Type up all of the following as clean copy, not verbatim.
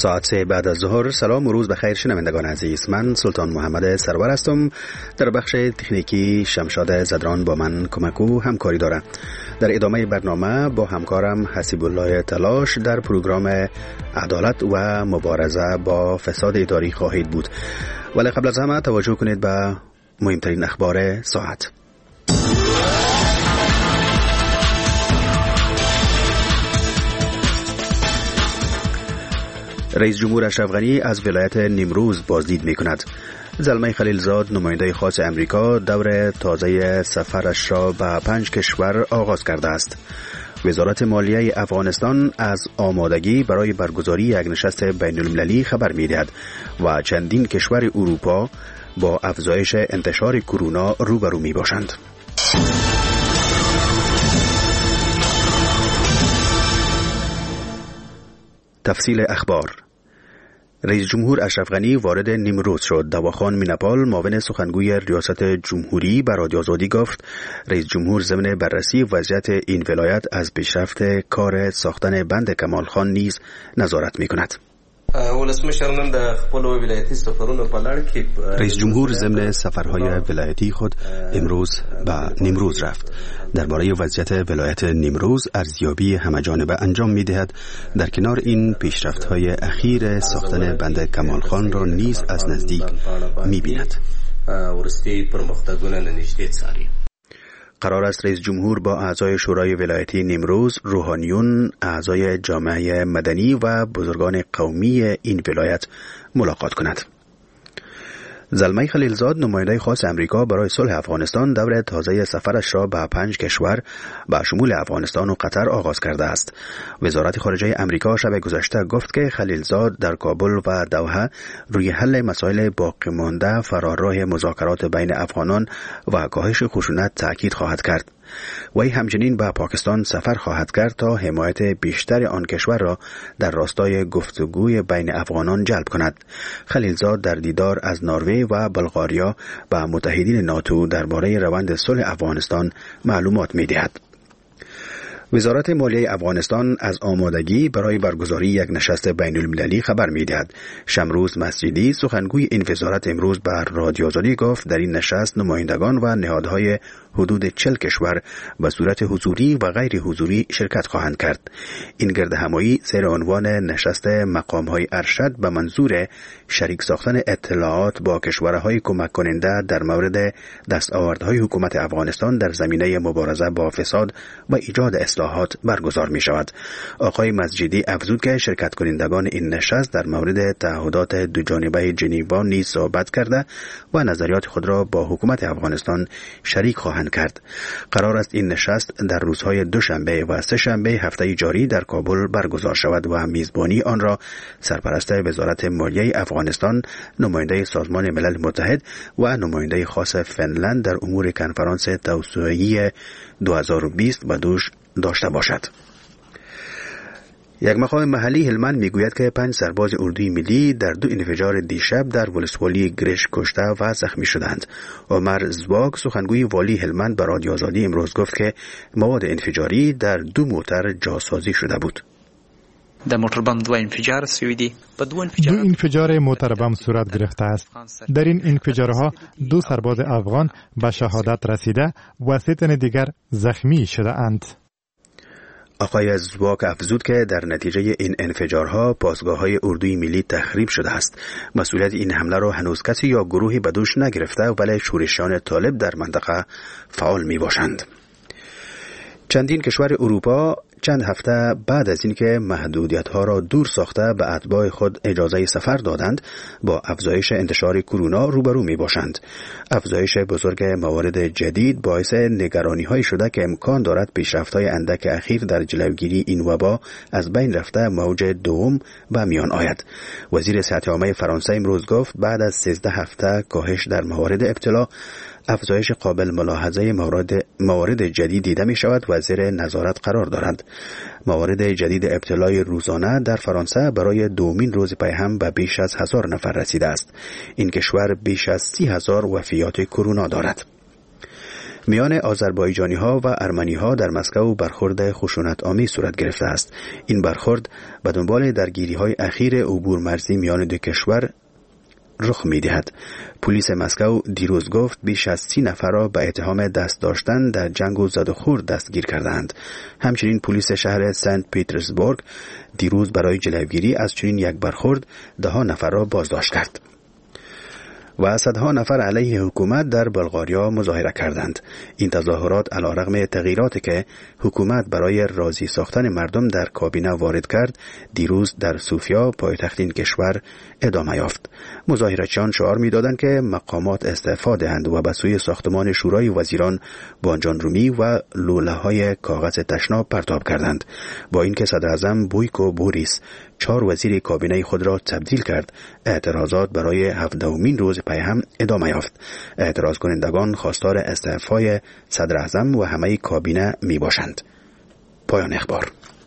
ساعت 3 بعد از ظهر. سلام و روز بخیر شنوندگان عزیز، من سلطان محمد سرور هستم. در بخش تکنیکی شمشاد زدران با من کمکو همکاری داره. در ادامه برنامه با همکارم حسیب الله تلاش در پروگرام عدالت و مبارزه با فساد اداری خواهید بود. ولی قبل از همه توجه کنید به مهمترین اخبار ساعت. رئیس جمهور اشرف غنی از ولایت نیمروز بازدید می کند. زلمه خلیلزاد نماینده خاص امریکا دور تازه سفرش را به 5 کشور آغاز کرده است. وزارت مالیه افغانستان از آمادگی برای برگزاری یک نشست بین المللی خبر می دهد و چندین کشور اروپا با افزایش انتشار کرونا روبرو می باشند. تفصیل اخبار. رئیس جمهور اشرف غنی وارد نیمروز شد. دواخان مینپال معاون سخنگوی ریاست جمهوری به رادیو آزادی گفت رئیس جمهور ضمن بررسی وضعیت این ولایت از پیشرفت کار ساختن بند کمال خان نیز نظارت می‌کند. رئیس جمهور ضمن سفرهای ولایتی خود امروز به نیمروز رفت. درباره وضعیت ولایت نیمروز ارزیابی همه‌جانبه انجام می‌دهد. در کنار این پیشرفت‌های اخیر ساختن بند کمال خان را نیز از نزدیک می‌بیند. قرار است رئیس جمهور با اعضای شورای ولایتی نیمروز، روحانیون، اعضای جامعه مدنی و بزرگان قومی این ولایت ملاقات کند. زلمه خلیلزاد نماینده خاص امریکا برای صلح افغانستان دور تازه سفرش را به 5 کشور به شمول افغانستان و قطر آغاز کرده است. وزارت خارجه امریکا شب گذشته گفت که خلیلزاد در کابل و دوحه روی حل مسائل باقی مانده فراراه مذاکرات بین افغانان و کاهش خشونت تاکید خواهد کرد. وی همچنین به پاکستان سفر خواهد کرد تا حمایت بیشتر آن کشور را در راستای گفتگوی بین افغانان جلب کند. خلیلزاد در دیدار از نروژ و بلغاریا به متحدین ناتو درباره روند صلح افغانستان معلومات می‌دهد. وزارت مالیه افغانستان از آمادگی برای برگزاری یک نشست بین المللی خبر می‌دهد. شمروز مسجدی سخنگوی این وزارت امروز بر رادیو آزادی گفت در این نشست نمایندگان و نهادهای حدود 40 کشور به صورت حضوری و غیر حضوری شرکت خواهند کرد. این گردهمایی زیر عنوان نشست مقام‌های ارشد به منظور شریک ساختن اطلاعات با کشورهای کمک کننده در مورد دستاوردهای حکومت افغانستان در زمینه مبارزه با فساد و ایجاد اصلاحات برگزار می شود. آقای مسجدی افزود که شرکت کنندگان این نشست در مورد تعهدات دوجانبه ژنو نیز صحبت کرده و نظریات خود را با حکومت افغانستان شریک خواهند کرد. قرار است این نشست در روزهای دوشنبه و سه‌شنبه هفته جاری در کابل برگزار شود و میزبانی آن را سرپرست وزارت مالیه افغانستان، نماینده سازمان ملل متحد و نماینده خاص فنلند در امور کنفرانس توسعه‌ای 2020 به دوش داشته باشد. یک مقام محلی هلمند میگوید که 5 سرباز اردوی ملی در 2 انفجار دیشب در ولسوالی گرش کشته و زخمی شدند. عمر زواگ سخنگوی والی هلمند به رادیو آزادی امروز گفت که مواد انفجاری در 2 موتر جاسازی شده بود. در موتر بم 2 انفجار سویدی دو انفجار موتر بم صورت گرفته است. در این انفجارها 2 سرباز افغان به شهادت رسیده و 3 تن دیگر زخمی شده اند. آقای زواک افزود که در نتیجه این انفجارها پاسگاه‌های اردوی ملی تخریب شده است. مسئولیت این حمله را هنوز کسی یا گروهی به دوش نگرفته ولی شورشیان طالب در منطقه فعال می باشند. چندین کشور اروپا چند هفته بعد از اینکه محدودیت‌ها را دور ساخته به اتباع خود اجازه سفر دادند، با افزایش انتشار کرونا روبرو می‌باشند. افزایش بزرگ موارد جدید باعث نگرانی‌های شده که امکان دارد پیشرفت‌های اندک اخیر در جلوگیری این وبا از بین رفته موج دوم به میان آید. وزیر صحت عامه فرانسه امروز گفت بعد از 13 هفته کاهش در موارد ابتلا، افزایش قابل ملاحظه موارد جدید دیده می شود و زیر نظارت قرار دارند. موارد جدید ابتلای روزانه در فرانسه برای دومین روز پی هم به بیش از 1000 نفر رسیده است. این کشور بیش از 30,000 وفیات کرونا دارد. میان آذربایجانی ها و ارمنی ها در مسکو برخورد خشونت آمیز صورت گرفته است. این برخورد به دنبال درگیری های اخیر عبور مرزی میان دو کشور رخ می دهد. پلیس مسکو دیروز گفت بیش از 30 نفر را به اتهام دست داشتن در جنگ و زد و خورد دستگیر کردند. همچنین پلیس شهر سنت پیترزبورگ دیروز برای جلوگیری از چنین یک برخورد 10 نفر را بازداشت کرد. و صدها نفر علیه حکومت در بلغاریا مظاهره کردند. این تظاهرات علیرغم تغییراتی که حکومت برای راضی ساختن مردم در کابینه وارد کرد، دیروز در سوفیا پایتخت این کشور ادامه یافت. مظاهرچیان شعار می‌دادند که مقامات استعفا دهند و به سوی ساختمان شورای وزیران بانجان رومی و لوله‌های کاغذ تشناب پرتاب کردند. با اینکه صدراعظم بویکو بوریس 4 وزیر کابینه خود را تبدیل کرد، اعتراضات برای 17مین روز پی هم ادامه یافت. اعتراض کنندگان خواستار استعفای صدراعظم و همه کابینه می باشند. پایان اخبار.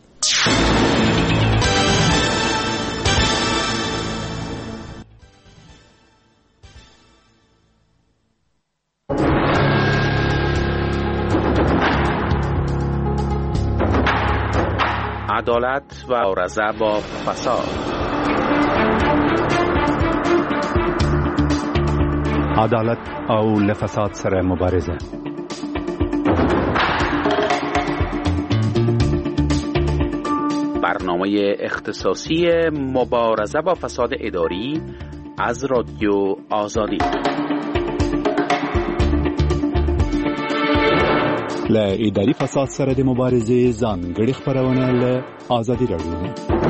عدالت و مبارزه با فساد. عدالت او لفساد سره مبارزه. برنامه اختصاصی مبارزه با فساد اداری از رادیو آزادی. ل اداري فساد سره د مبارزې ځانګړي خبرونه له آزادي راډیو.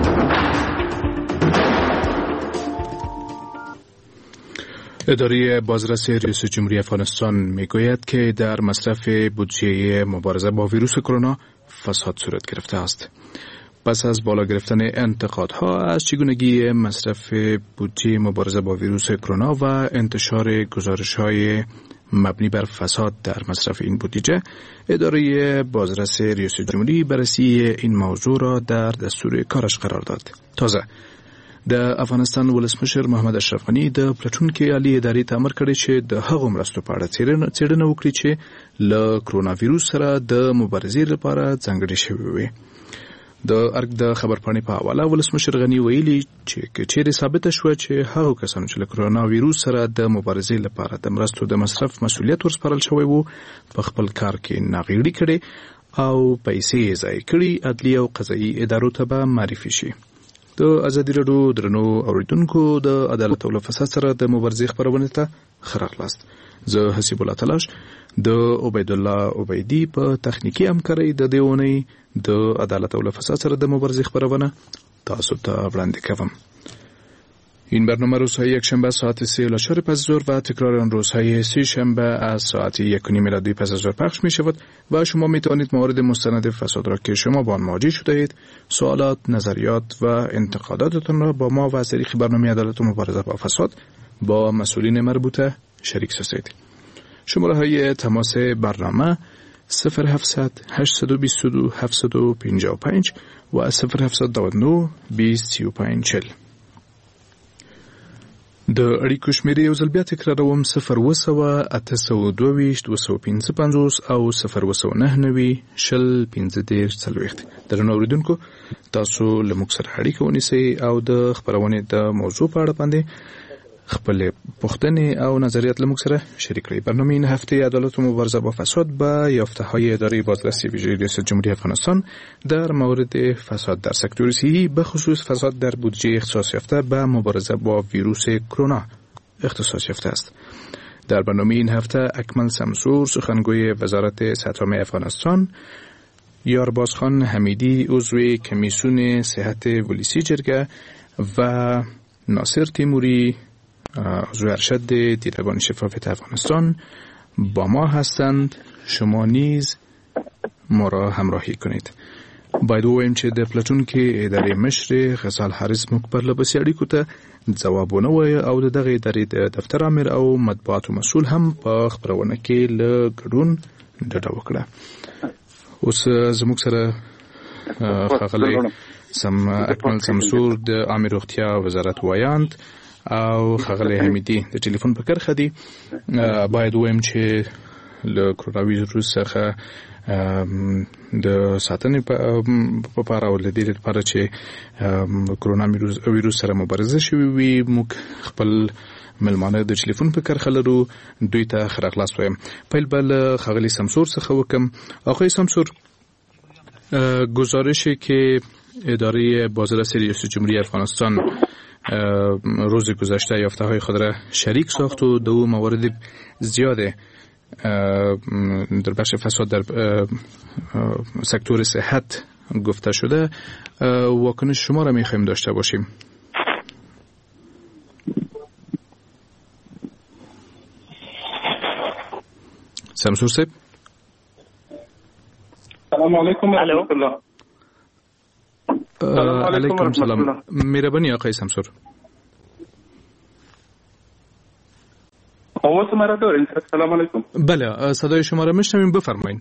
اداره بازرسی ریاست جمهوری افغانستان میگوید که در مصرف بودجه مبارزه با ویروس کرونا فساد صورت گرفته است. پس از بالا گرفتن انتقادها از چگونگی مصرف بودجه مبارزه با ویروس کرونا و انتشار گزارش‌های مبنی بر فساد در مصرف این بودجه، اداره بازرسی ریاست جمهوری بررسی این موضوع را در دستور کارش قرار داد. تازه د افغانستان ولسمشر محمد اشرف غنی د پلټون کې عالی ادارې ته امر کړی چې د هغو مرستو په اړه څېړنه وکړي چې له کرونا ویروس سره د مبارزې لپاره ځانګړې شوې وي. د ارګ د خبرپاڼې په حواله ولسمشر غنی ویلي چې چیرې ثابته شوه چې هغو کسانو چې له کرونا ویروس سره د مبارزې لپاره د مرستو د مصرف مسؤلیت ورسپارل شوی وو، په خپل کار کې ناغېړي کړي او پیسې یې ضایع کړي، عدلي او قضایي ادارو ته به معرفي شي. د ازادي راډیو درنو اوریدونکو، د عدالت او فساد سره د مبارزې خبرونه ته ښه راغلاست. زه حسیب الله تلاش د عبید الله عبیدی په تخنیکی همکارۍ د دې اونۍ د عدالت او فساد سره د مبارزې خبرونه تاسو ته وړاندې کوم. این برنامه روزهای یکشنبه ساعت 3:04 پس از ظهر و تکرار آن روزهای سه شنبه از ساعت 1:30 میلادی پس از ظهر پخش می شود و شما می توانید موارد مستند فساد را که شما با آن مواجه شده اید، سوالات، نظریات و انتقاداتتان را با ما و از طریق برنامه عدالت و مبارزه با فساد با مسئولین مربوطه شریک سازید. شماره های تماس برنامه 0700 822 755 و 0799 203540. د اړیکو شمیرې یو ځل بیا تکراروم: 0 822 255 او 0 0 درنو اوریدونکو، تاسو له موږ سره اړیکه ونیسئ او د خبرونې د موضوع په اړه باندې خپل پوښتنې او نظریات له موږ سره شریک کړئ. برنامه این هفته عدالت و مبارزه با فساد با یافته‌های اداره بازرسی ویژه ریاست جمهوری افغانستان در مورد فساد در سکتور صحی، به خصوص فساد در بودجه اختصاص یافته به مبارزه با ویروس کرونا اختصاص یافته است. در برنامه این هفته اکمل سمسور، سخنگوی وزارت ساتومی افغانستان، یاربازخان حمیدی، عضو کمیسیون صحت ولسی جرگه و ناصر تیموری، عضو ارشد دیدگان شفافیت افغانستان با ما هستند. شما نیز ما را همراهی کنید. باید ووایم چې د پلټون کې ادارې مشر غزال حارث موږ پرله پسې اړیکو ته ځوابونه ووایه او د دغه ادارې د دفتر امیر او مطبوعاتو مسؤل هم په خپرونه کې له ګډون ډډه وکړه. اوس زموږ سره ښاغلی اکمل سمسور د عامه روغتیا وزارت وایاند او ښاغلی حمیدي د ټلیفون په کرښه دي. باید ووایم چې له کرونا ویروس څخه د ساتنې په اړه او د دې لپاره چې کرونا ویروس سره مبارزه شوي وي موږ خپل ملمانه د ټلیفون په کرخه لرو دوی ته ښه راغلاست وایم. پیل بل ښاغلي سمسور څخه وکم. آقای سمسور، گزارشی که اداره بازرسی ریاست جمهوری افغانستان روز گذشته یافته های خود را شریک ساخت و دو موارد زیاده در بخش فساد در سکتور صحت گفته شده، واکنش شما را میخوایم داشته باشیم. سمسور صاحب، سلام علیکم و رحمت الله. علیکم سلام. مهربانی آقای سمسور. آواز مرا دارین؟ سلام علیکم. بله، صدای شما را میشنویم، بفرمایید.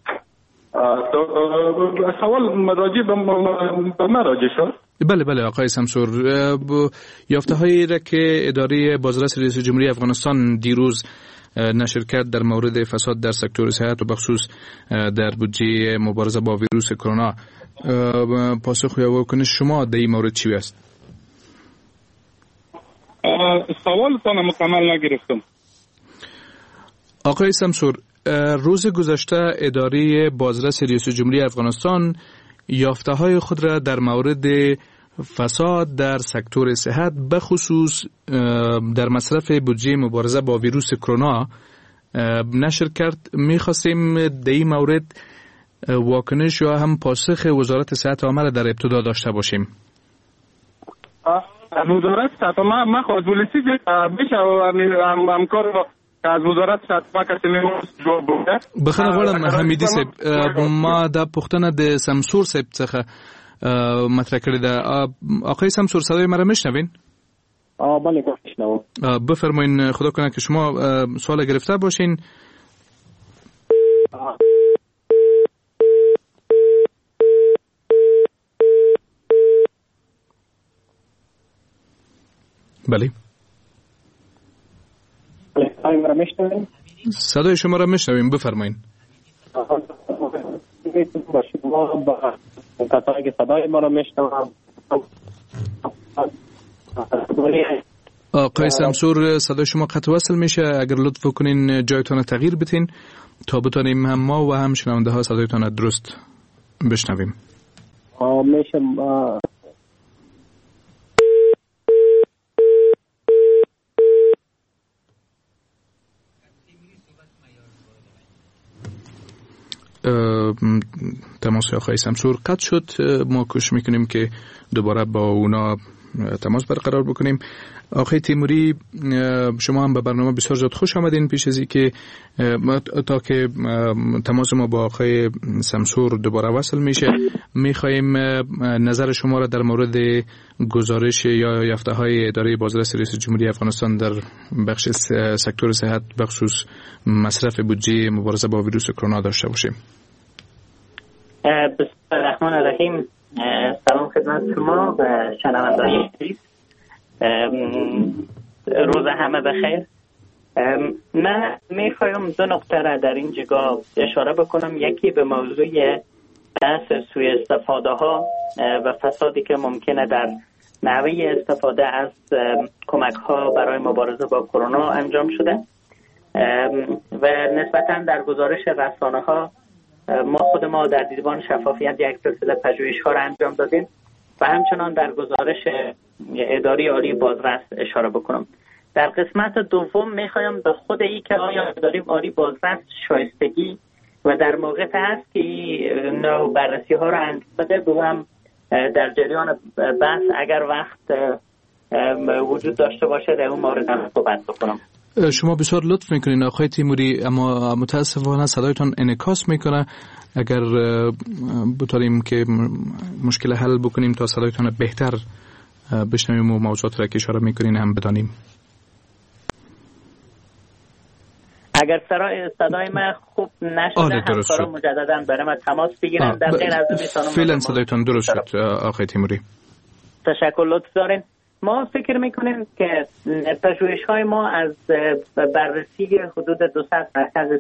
سوال راجع به من راجع شد. بله آقای سمسور، یافته هایی را که اداره بازرسی ریاست جمهوری افغانستان دیروز نشر کرد در مورد فساد در سکتور صحت و بخصوص در بودجه مبارزه با ویروس کرونا، پاسخ یا واکنش شما در این مورد چی است؟ سوالتان مکمل نگرفتم. آقای سمسور، روز گذشته اداره بازرسی ریاست جمهوری افغانستان یافته های خود را در مورد فساد در سکتور صحت بخصوص در مصرف بودجه مبارزه با ویروس کرونا نشر کرد. می‌خواستیم در این مورد واکنش یا هم پاسخ وزارت صحت عامه در ابتدا داشته باشیم. وزارت صحت ما خود پلیسی بشه همکار از وزارت صحت کسی جواب بده. بخیر غواړم حمیدی صاحب، ما د پښتنه د سمسور صاحب څخه مطرح کړی ده. آقای سمسور، صدای مرا میشنوین؟ بله میشنوم. بفرمایین، خدا کنه که شما سوال گرفته باشین. بله، صدای شما را میشنویم، بفرمایین. صدای ما را میشنوم. آقای سمسور، صدای شما قطع وصل میشه، اگر لطف کنین جایتون تغییر بدین تا بتونیم هم ما و هم شنونده ها صدایتون درست بشنویم. میشه تماس آقای سمسور قطع شد. ما کوشش میکنیم که دوباره با اونا تماس برقرار بکنیم. آقای تیموری، شما هم به برنامه بسیار زیاد خوش آمدین. پیش از اینکه تا که تماس ما با آقای سمسور دوباره وصل میشه، میخوایم نظر شما را در مورد گزارش یا یافته های اداره بازرسی ریاست جمهوری افغانستان در بخش سکتور صحت بخصوص مصرف بودجه مبارزه با ویروس کرونا داشته باشیم. بسم الله الرحمن الرحیم. سلام خدمت شما و شنوندگان عزیز. روز همه بخیر. من میخوایم دو نکته را در این جگاه اشاره بکنم. یکی به موضوع بحث سوء استفاده ها و فسادی که ممکنه در نحوه استفاده از کمک ها برای مبارزه با کرونا انجام شده و نسبتا در گزارش رسانه ها خود ما در دیدبان شفافیت یک سلسله پژوهش ها را انجام دادیم و همچنان در گزارش اداره عالی بازرس اشاره بکنم. در قسمت دوم میخوایم به خود ای که آیا اداره عالی بازرس شایستگی و در موقع هست که نوع بررسی ها را انجام بده، به هم در جریان بحث اگر وقت وجود داشته باشه در اون مورد هم صحبت بکنم. شما بسیار لطف میکنین آقای تیموری، اما متاسفانه صدایتان انعکاس میکنه. اگر بتونیم که مشکل حل بکنیم تا صدایتان بهتر بشنویم و موضوعات را که اشاره میکنین هم بدانیم. اگر صدای من خوب نشده همکارا مجددا برای من تماس بگیرن. در غیر از اون میتونم فعلا صدایتان درست شد آقای تیموری. تشکر، لطف دارین. ما فکر میکنیم که پژوهش‌های ما از بررسی حدود 200 مرکز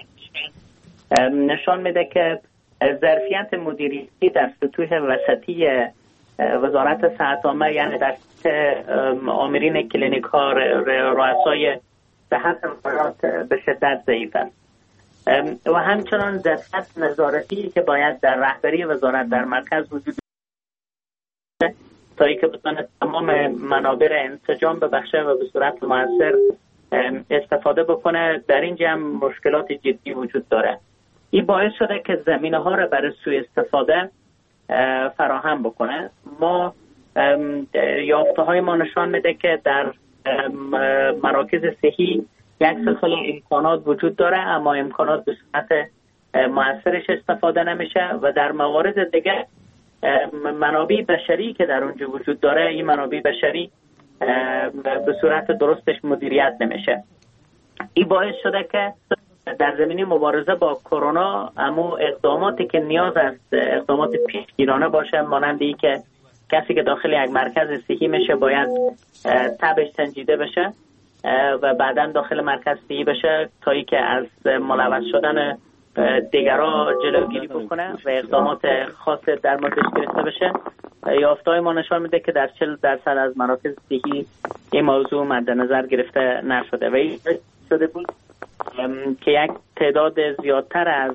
نشان میده که ظرفیت مدیریتی در سطوح وسطی وزارت صحت عامه، یعنی در آمرین کلینیک ها، رؤسای صحت به شدت ضعیف است و همچنان ظرفیت نظارتی که باید در رهبری وزارت در مرکز وجود دارد تا اینکه بتونه تمام منابع انسجام ببخشه و به صورت مؤثر استفاده بکنه، در این جمع مشکلات جدی وجود داره. این باعث شده که زمینه ها را برای سوء استفاده فراهم بکنه. ما یافته های ما نشان میده که در مراکز صحی یک سلسله امکانات وجود داره، اما امکانات به صورت مؤثرش استفاده نمیشه و در موارد دیگه منابع بشری که در اونجا وجود داره، این منابع بشری به صورت درستش مدیریت نمیشه. این باعث شده که در زمینه مبارزه با کرونا اما اقداماتی که نیاز است اقدامات پیشگیرانه باشه، مانند این که کسی که داخل یک مرکز صحی میشه باید تبش سنجیده بشه و بعداً داخل مرکز صحی بشه تا ای که از ملوث شدن دیگران جلوگیری بکنه و اقدامات خاص در موردش گرفته بشه. یافته‌های ما نشان میده که در 40% از مراکز صحی این موضوع مد نظر گرفته نشده و این شده بود که یک تعداد زیادتر از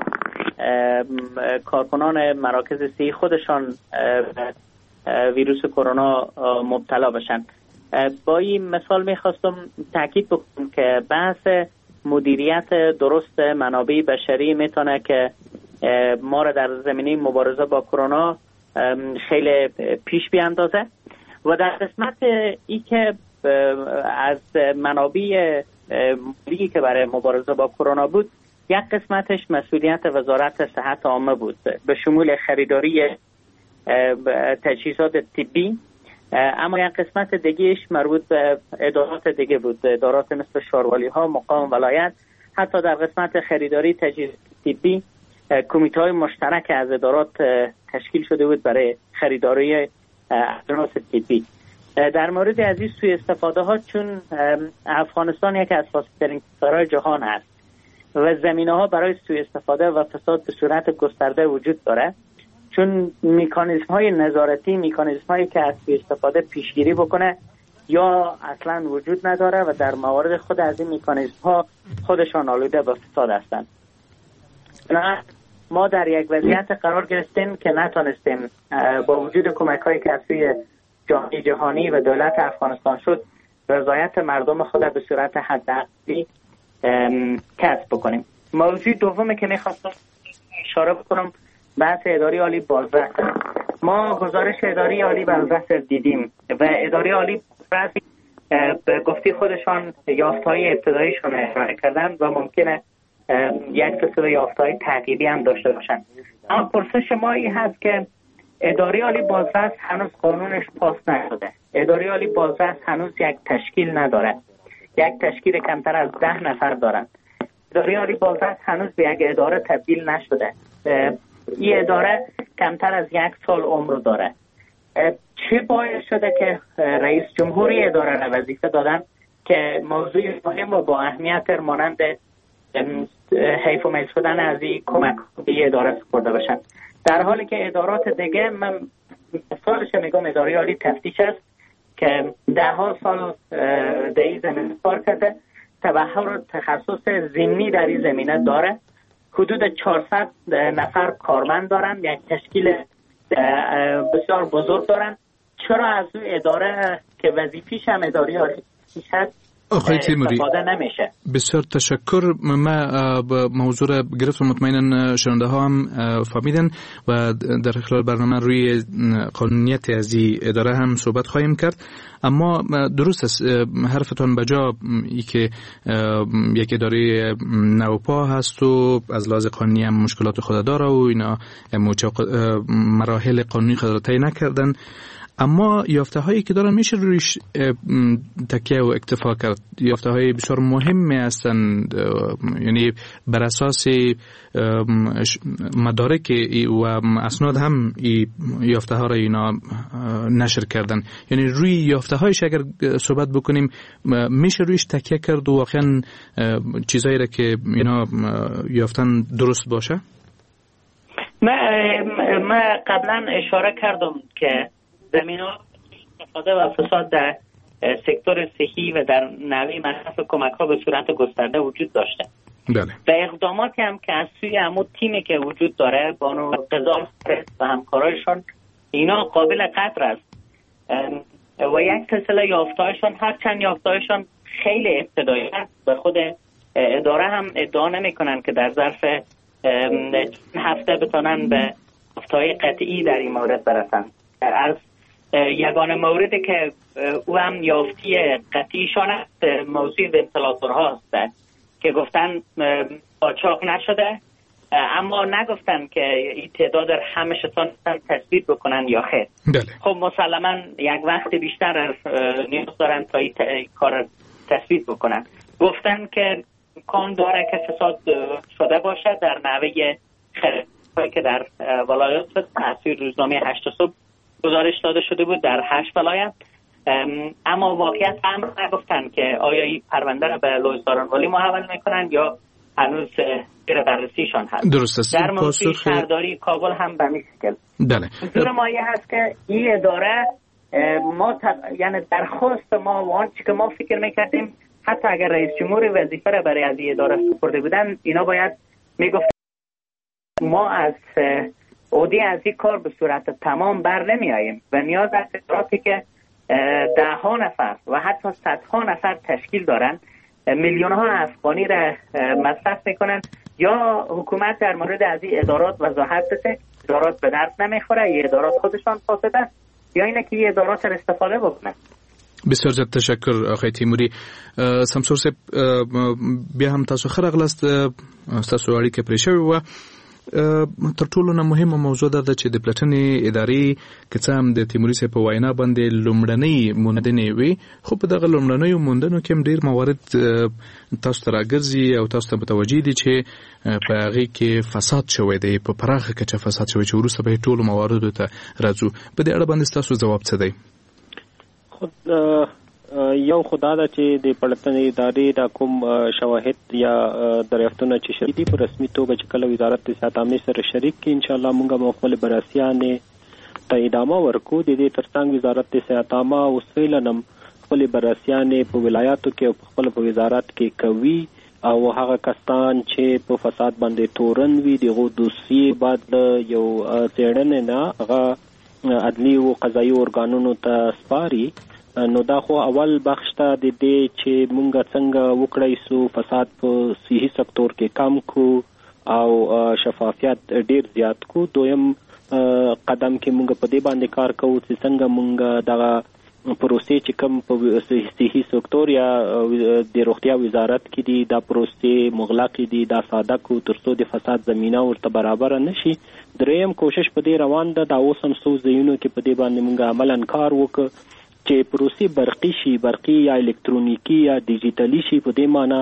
کارکنان مراکز صحی خودشان ویروس کرونا مبتلا بشن. با این مثال میخواستم تاکید بکنم که بحث مدیریت درست منابع بشری میتونه که ما را در زمینه مبارزه با کرونا خیلی پیش بیاندازه و در قسمت ای که از منابع مالی که برای مبارزه با کرونا بود، یک قسمتش مسئولیت وزارت صحت عامه بود به شمول خریداری تجهیزات طبی، اما یک قسمت دیگهش مربوط به ادارات دیگه بود، ادارات مثل شاروالی ها، مقام ولایت. حتی در قسمت خریداری تجهیزات طبی کمیته های مشترک از ادارات تشکیل شده بود برای خریداری اجناس طبی. در مورد از این سوء استفاده ها، چون افغانستان یکی از فاسدترین کشورهای جهان است و زمینه ها برای سوء استفاده و فساد به صورت گسترده وجود داره، چون میکانیزم های نظارتی، میکانیزم هایی که از سوء استفاده پیشگیری بکنه یا اصلا وجود نداره و در موارد خود از این میکانیزم ها خودشان آلوده به فساد هستند. ما در یک وضعیت قرار گرفتیم که نتونستیم با وجود کمک هایی که از سوی جهانی و دولت افغانستان شد رضایت مردم خود به صورت حداقلی کسب بکنیم. موضوع دومی که میخواستم اشاره بکنم بحث اداره عالی بازرس. ما گزارش اداره عالی بازرس دیدیم و اداره عالی بازرس به گفته خودشان یافته‌های ابتداییشون ارائه کردن و ممکنه یک سلسله یافته‌های تعقیبی هم داشته باشن. اما پرسش ما این هست که اداره عالی بازرس هنوز قانونش پاس نشده. اداره عالی بازرس هنوز یک تشکیل نداره. یک تشکیل کمتر از 10 نفر دارن. اداره عالی بازرس هنوز به یک اداره تبدیل نشده. این اداره کمتر از 1 سال عمر داره. چه باعث شده که رئیس جمهوری اداره را وظیفه دادن که موضوع مهم و با اهمیت مانند حیف و میل شدن از این کمک به اداره سپرده بشن، در حالی که ادارات دیگه، من مثالش میگم اداره عالی تفتیش است که 10 سال در این زمینه کار کرده، تبحر و تخصص ضمنی در این زمینه داره، حدود 400 نفر کارمند دارن، یک تشکیل بسیار بزرگ دارن. چرا از اون اداره که وظیفیش هم اداره عالی تفتیش هست آقای تیموری نمیشه؟ بسیار تشکر. من موضوع را گرفتم، مطمئنا شنونده ها هم فهمیدن و در خلال برنامه روی قانونیت از این اداره هم صحبت خواهیم کرد. اما درست است حرفتان بجا، ای که یک اداره نوپا هست و از لحاظ قانونی هم مشکلات خود داره و اینا مراحل قانونی خود را طی نکردن. اما یافته هایی که دارن میشه رویش تکیه و اکتفا کرد. یافته های بسیار مهمی هستند، یعنی بر اساس مدارک و اسناد هم یافته ها را اینا نشر کردن. یعنی روی یافته هایش اگر صحبت بکنیم میشه رویش تکیه کرد و واقعا چیزایی را که اینا یافتن درست باشه. من قبلا اشاره کردم که زمینه‌ها استفاده و فساد در سکتور صحی و در نوع مصرف کمک‌ها به صورت گسترده وجود داشته. بله. و اقداماتی هم که از سوی همون تیمی که وجود داره، بانو قضا و همکارایشان، اینا قابل قدر است و یک سلسله یافته‌هایشان، هرچند یافته‌هایشان خیلی ابتدایی است، به خود اداره هم ادعا نمی‌کنن که در ظرف هفته بتونن به یافته‌های قطعی در این مورد برسن. از یگانه موردی که او هم یافتی قطعیشان است موضوع ونتیلاتورها است که گفتن قاچاق نشده، اما نگفتن که این تعداد همشتان تثبیت بکنن یا خیر. خب مسلما یک وقت بیشتر نیاز دارن تا این کار تثبیت بکنن. گفتن که امکان داره که فساد شده باشه در نحوه خرید که در ولایات تصویر روزنامه 8 صبح گزارش داده شده بود در 8 ولایت، اما واقعیت هم نگفتن که آیا این پرونده را به لوی سارانوالی محول میکنن یا هنوز زیر بررسیشان هست. درست است. در موضوع شهرداری کابل هم به همین شکل. بله. منظور ما یه هست که این اداره یعنی درخواست ما و آنچه که ما فکر میکردیم، حتی اگر رئیس جمهور وظیفه را برای از این اداره سپرده بودن، اینا باید میگفت ما از عهده از این کار به صورت تمام بر نمی آییم و نیاز است اداراتی که 10 نفر و حتی 100 نفر تشکیل دارن میلیون ها افغانی را مصرف میکنن، یا حکومت در مورد از این ادارات وضاحت بده. ادارات به درد نمیخوره، این ادارات خودشان فاسده، یا اینه که این ادارات را استفاده بکنن. بسیار زیاد تشکر آقای تیموری. سمسور صاحب بیا هم تاسو خرغلست تاسو اړیکه پرې شوې و. تر ټولو نه مهمه موضوع ده چې د پلټنې ادارې که څه هم د تیموري صاحب په وینا باندې لومړنۍ موندنې وي، خو په دغه لومړنیو موندنو کې هم ډېر موارد تاسو ته راګرځي او تاسو ته متوجه دي چې په هغې کې فساد شوی دی، په پراخه کچه فساد شوی چې وروسته به ټولو مواردو ته راځو. په دې اړه باندې ستاسو ځواب څه دی؟ یو خدا دا چې د پړتنې ادارې د کوم شواهد یا دریافتونه چې شریدي په رسمي توګه چې کله وزارت صحت عامه سره شریک کې ان شاء الله موږ خپل بررسیانې ته ادامه ورکو. د دې ترڅنګ وزارت صحت عامه اوس فعلاً خپل بررسیانې په ولایاتو کې او خپل په وزارت کې کوي، او هغه کسان چې په فساد باندې تورن وي دغه دوسیې بعد یو څېړنې نه هغه عدلي او قضایي ارګانونو ته سپاري. نو دا خو اول بخش ته د دې چې مونږ څنګه وکړای سو فساد په صحي سکتور کې کم کو او شفافیت ډیر زیات کو. دویم قدم کې مونږ په دې باندې کار کوو چې څنګه مونږ دا پروسې چې کم په صحي سکتور یا د روغتیا وزارت کې دي دا پروسې مغلق دي دا ساده کو ترڅو د فساد زمينه ورته برابر نشي. دریم کوشش په دې روان ده دا اوس هم څو ځایونو کې په دې باندې مونږ عملاً کار وکړو چې پروسې برقي شي، برقي یا الکترونیکی یا ډیجیټلی شي. په دې معنی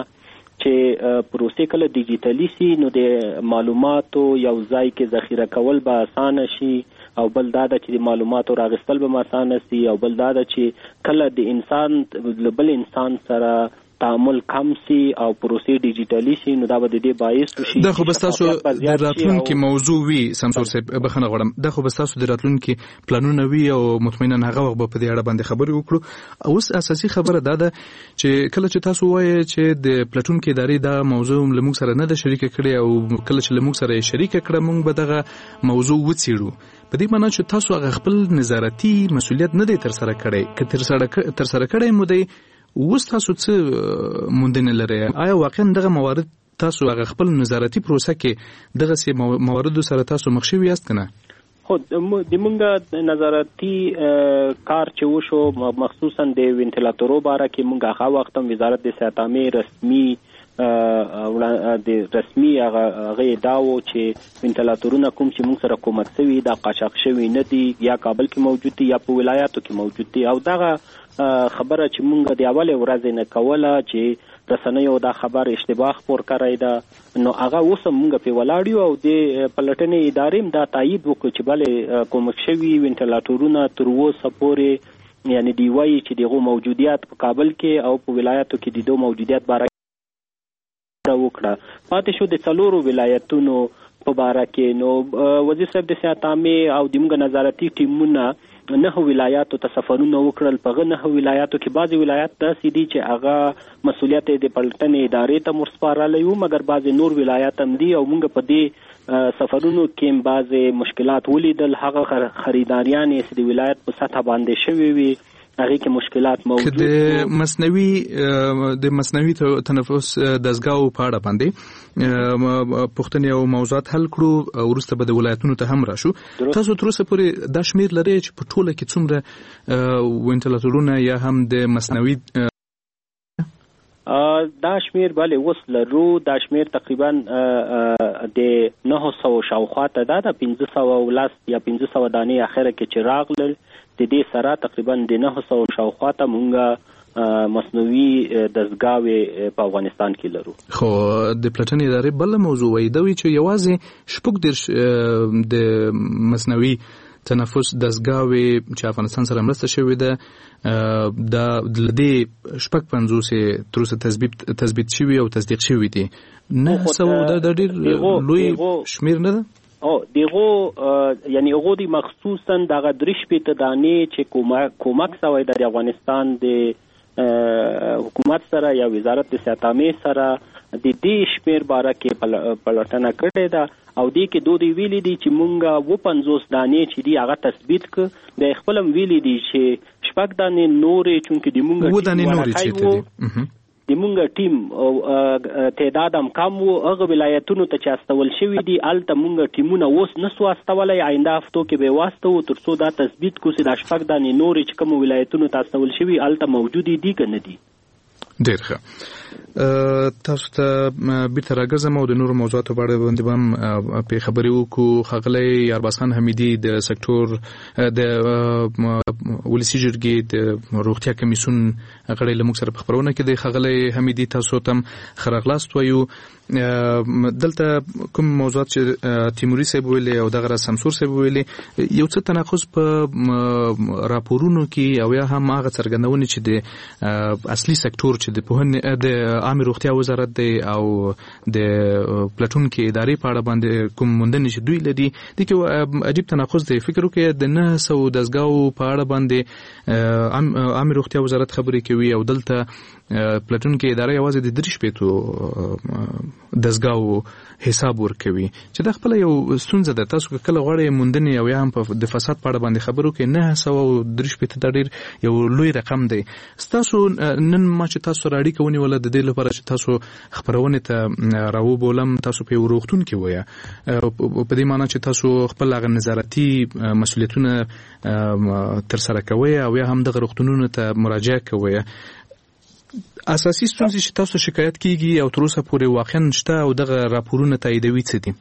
چې پروسې کله ډیجیټلی شي نو د معلوماتو یو ځای کې ذخیره کول به اسانه شي، او بل دا چې د معلوماتو راغستل به اسانه شي، او بل دا چې کله د انسان بل انسان سره تعامل کم شي او پروسې ډیجیټلی شي نو دا به د دې باعث شي. دا خو بس تاسو د راتلونکي موضوع وي سمسور صاحب، بخښنه غواړم، دا خو بس تاسو د راتلونکي پلانونه وي او مطمئنا هغه وخت به په دې اړه باندې خبرې وکړو. اوس اساسي خبره دا ده چې کله چې تاسو وایي چې د پلټونکو ادارې دا موضوع لموږ سره نه ده شریک کړي او کله چې لموږ سره شریک کړه موږ به دغه موضوع وڅېړو، په دې معنی چې تاسو هغه خپل نظارتي مسؤلیت نه دی تر سره کړی، که تر سره کړی مو دی اوس تاسو څه موندنه لري؟ آیا واقعا دغه موارد تاسو هغه خپل نظارتي پروسه کې دغه سي موارد سره تاسو مخ شوي یاست کنه؟ خو د مونږه نظارتي کار چې وشو مخصوصا د وینټیلاتورو باره کې مونږه هغه وخت هم وزارت د صحت عامه رسمي د رسمي هغه داو چې وینټیلیټرونه کوم چې موږ سره کومک شوي دا قاچاق شوي نه دي یا کابل کې موجود دي یا په ولایاتو کې موجود دي او دغه خبره چې موږ د اولې ورځې نه کوله چې رسنیو دا خبر اشتباه خپور کړی ده نو هغه اوس موږ په ولاړیو او د پلټنې ادارې دا تایید وکړو چې بلې کومک شوي وینټیلیټرونه تر اوسه پورې یعنی دی وایي چې دغه موجودیت په کابل کې او په ولایاتو کې د دوه موجودیت باره وکړه. پاتې شو د څلورو ولایتونو په باره کې نو وزیر صاحب د سیاحت عامې او د موږ نظارتي ټیمونه 9 ولایاتو ته سفرونه وکړل. په 9 ولایاتو کې بعضی ولایات داسې دي چې هغه مسؤلیت د پلټنې ادارې ته مرسپارلی وو مګر بعضی نور ولایات هم دي او موږ په دې سفرونو کې بعضی مشکلات ولیدل. هغه خریداریان چې د ولایت په سطح باندې شوي وي هغه کې مشکلات موجود دي. د مصنوعي تنفس دستګاو په اړه باندې پوښتنې او موضوعات حل کړو وروسته به د ولایتونو ته هم راشو. تاسو تر اوسه پورې دا شمیر لرئ چې په ټوله کې څومره وینټیلیټرونه یا هم د مصنوعي دا شمیر بله اوس لرو. دا شمیر تقریبا د 900 شاوخوا ته ده 1510 یا 1500 دانې اخره کې چې راغلل د دې سره تقریبا د 900 شاوخوا ته مونږه مصنوعي دستګاوې په افغانستان کې لرو. خو د پلټنې ادارې بل موضوع وایي دا وی چې یوازې شپږ د مصنوعي تنفس دستګاوې چې افغانستان سره مرسته شوې ده د لدې شپږ 50 تر اوسه تثبیت شوي او تصدیق شوي دي. 900 د ډېر لوی شمیر نه ده. یعنی هغه د مخصوصا دغه درش په دانې چې کومک سوی د افغانستان د حکومت سره یا وزارت د سیاحت عامې سره د دې شمیر باره کې پلټنه کړې ده او دې کې دوی ویلي دي چې مونږه 50 دانې چې دی هغه تثبیت ک د خپلم ویلي دي چې شپږ دانې نورې چونکې د مونږه و دانې نورې چې د مونږه ټیم او تعداد هم کم وو. هغه ولایتونو ته چې استول شوي دي الته مونږه ټیمونه اوس نسو استولای آینده هفتو کې به واسطو تر څو دا تثبیت کو چې د شپږ دانې نورې چې کوم ولایتونو ته استول شوي الته موجود دي کنه دي. ډېر ښه. تاسو ته بیرته راګرځم او د نورو موضوعاتو په اړه باندې هم په خبرې وکړو. ښاغلی یارباز خان حمیدي د سکتور د ولسي جرګې د روغتیا کمیسیون غړی له موږ سره په خبرونه کې دی. ښاغلی حمیدي تاسو ته ښه راغلاست وایو. دلته کوم موضوعات چې تیموري صاحب ویلي او دغه سمسور صاحب ویلي یو څه تناقض په راپورونو کې او یا هم هغه څرګندونې چې د اصلي سکتور چې د پوهنې د عامه روغتیا وزارت دی او د پلټونکو ادارې په اړه باندې کوم موندنې چې دوی لري د کې عجیب تناقض دی. فکر وکړئ د 900 دستګاو په اړه باندې عامه روغتیا وزارت خبرې کوي او دلته پلټونکو ادارې یوازې د 3 دستګاو حساب ورکوي چې دا خپل یو ستونزه ده. تاسو کله غواړئ موندنې او یا هم په د فساد په اړه باندې خبرو کې 903 ته ډېر یو لوی رقم دی. تاسو نن ما چې تاسو راړي کوي ولا د دې لپاره چې تاسو خبرونه ته راوبولم تاسو په وروختون کې وایي په دې معنی چې تاسو خپل هغه نظارتي مسؤلیتونه تر سره کوي او یا هم د وروختونونو ته مراجعه کوي. اساسي ستونزې چې تاسو شکایت کیږي او تر اوسه پورې واقعا شته او دغه راپورونه تاییدوي څه دي؟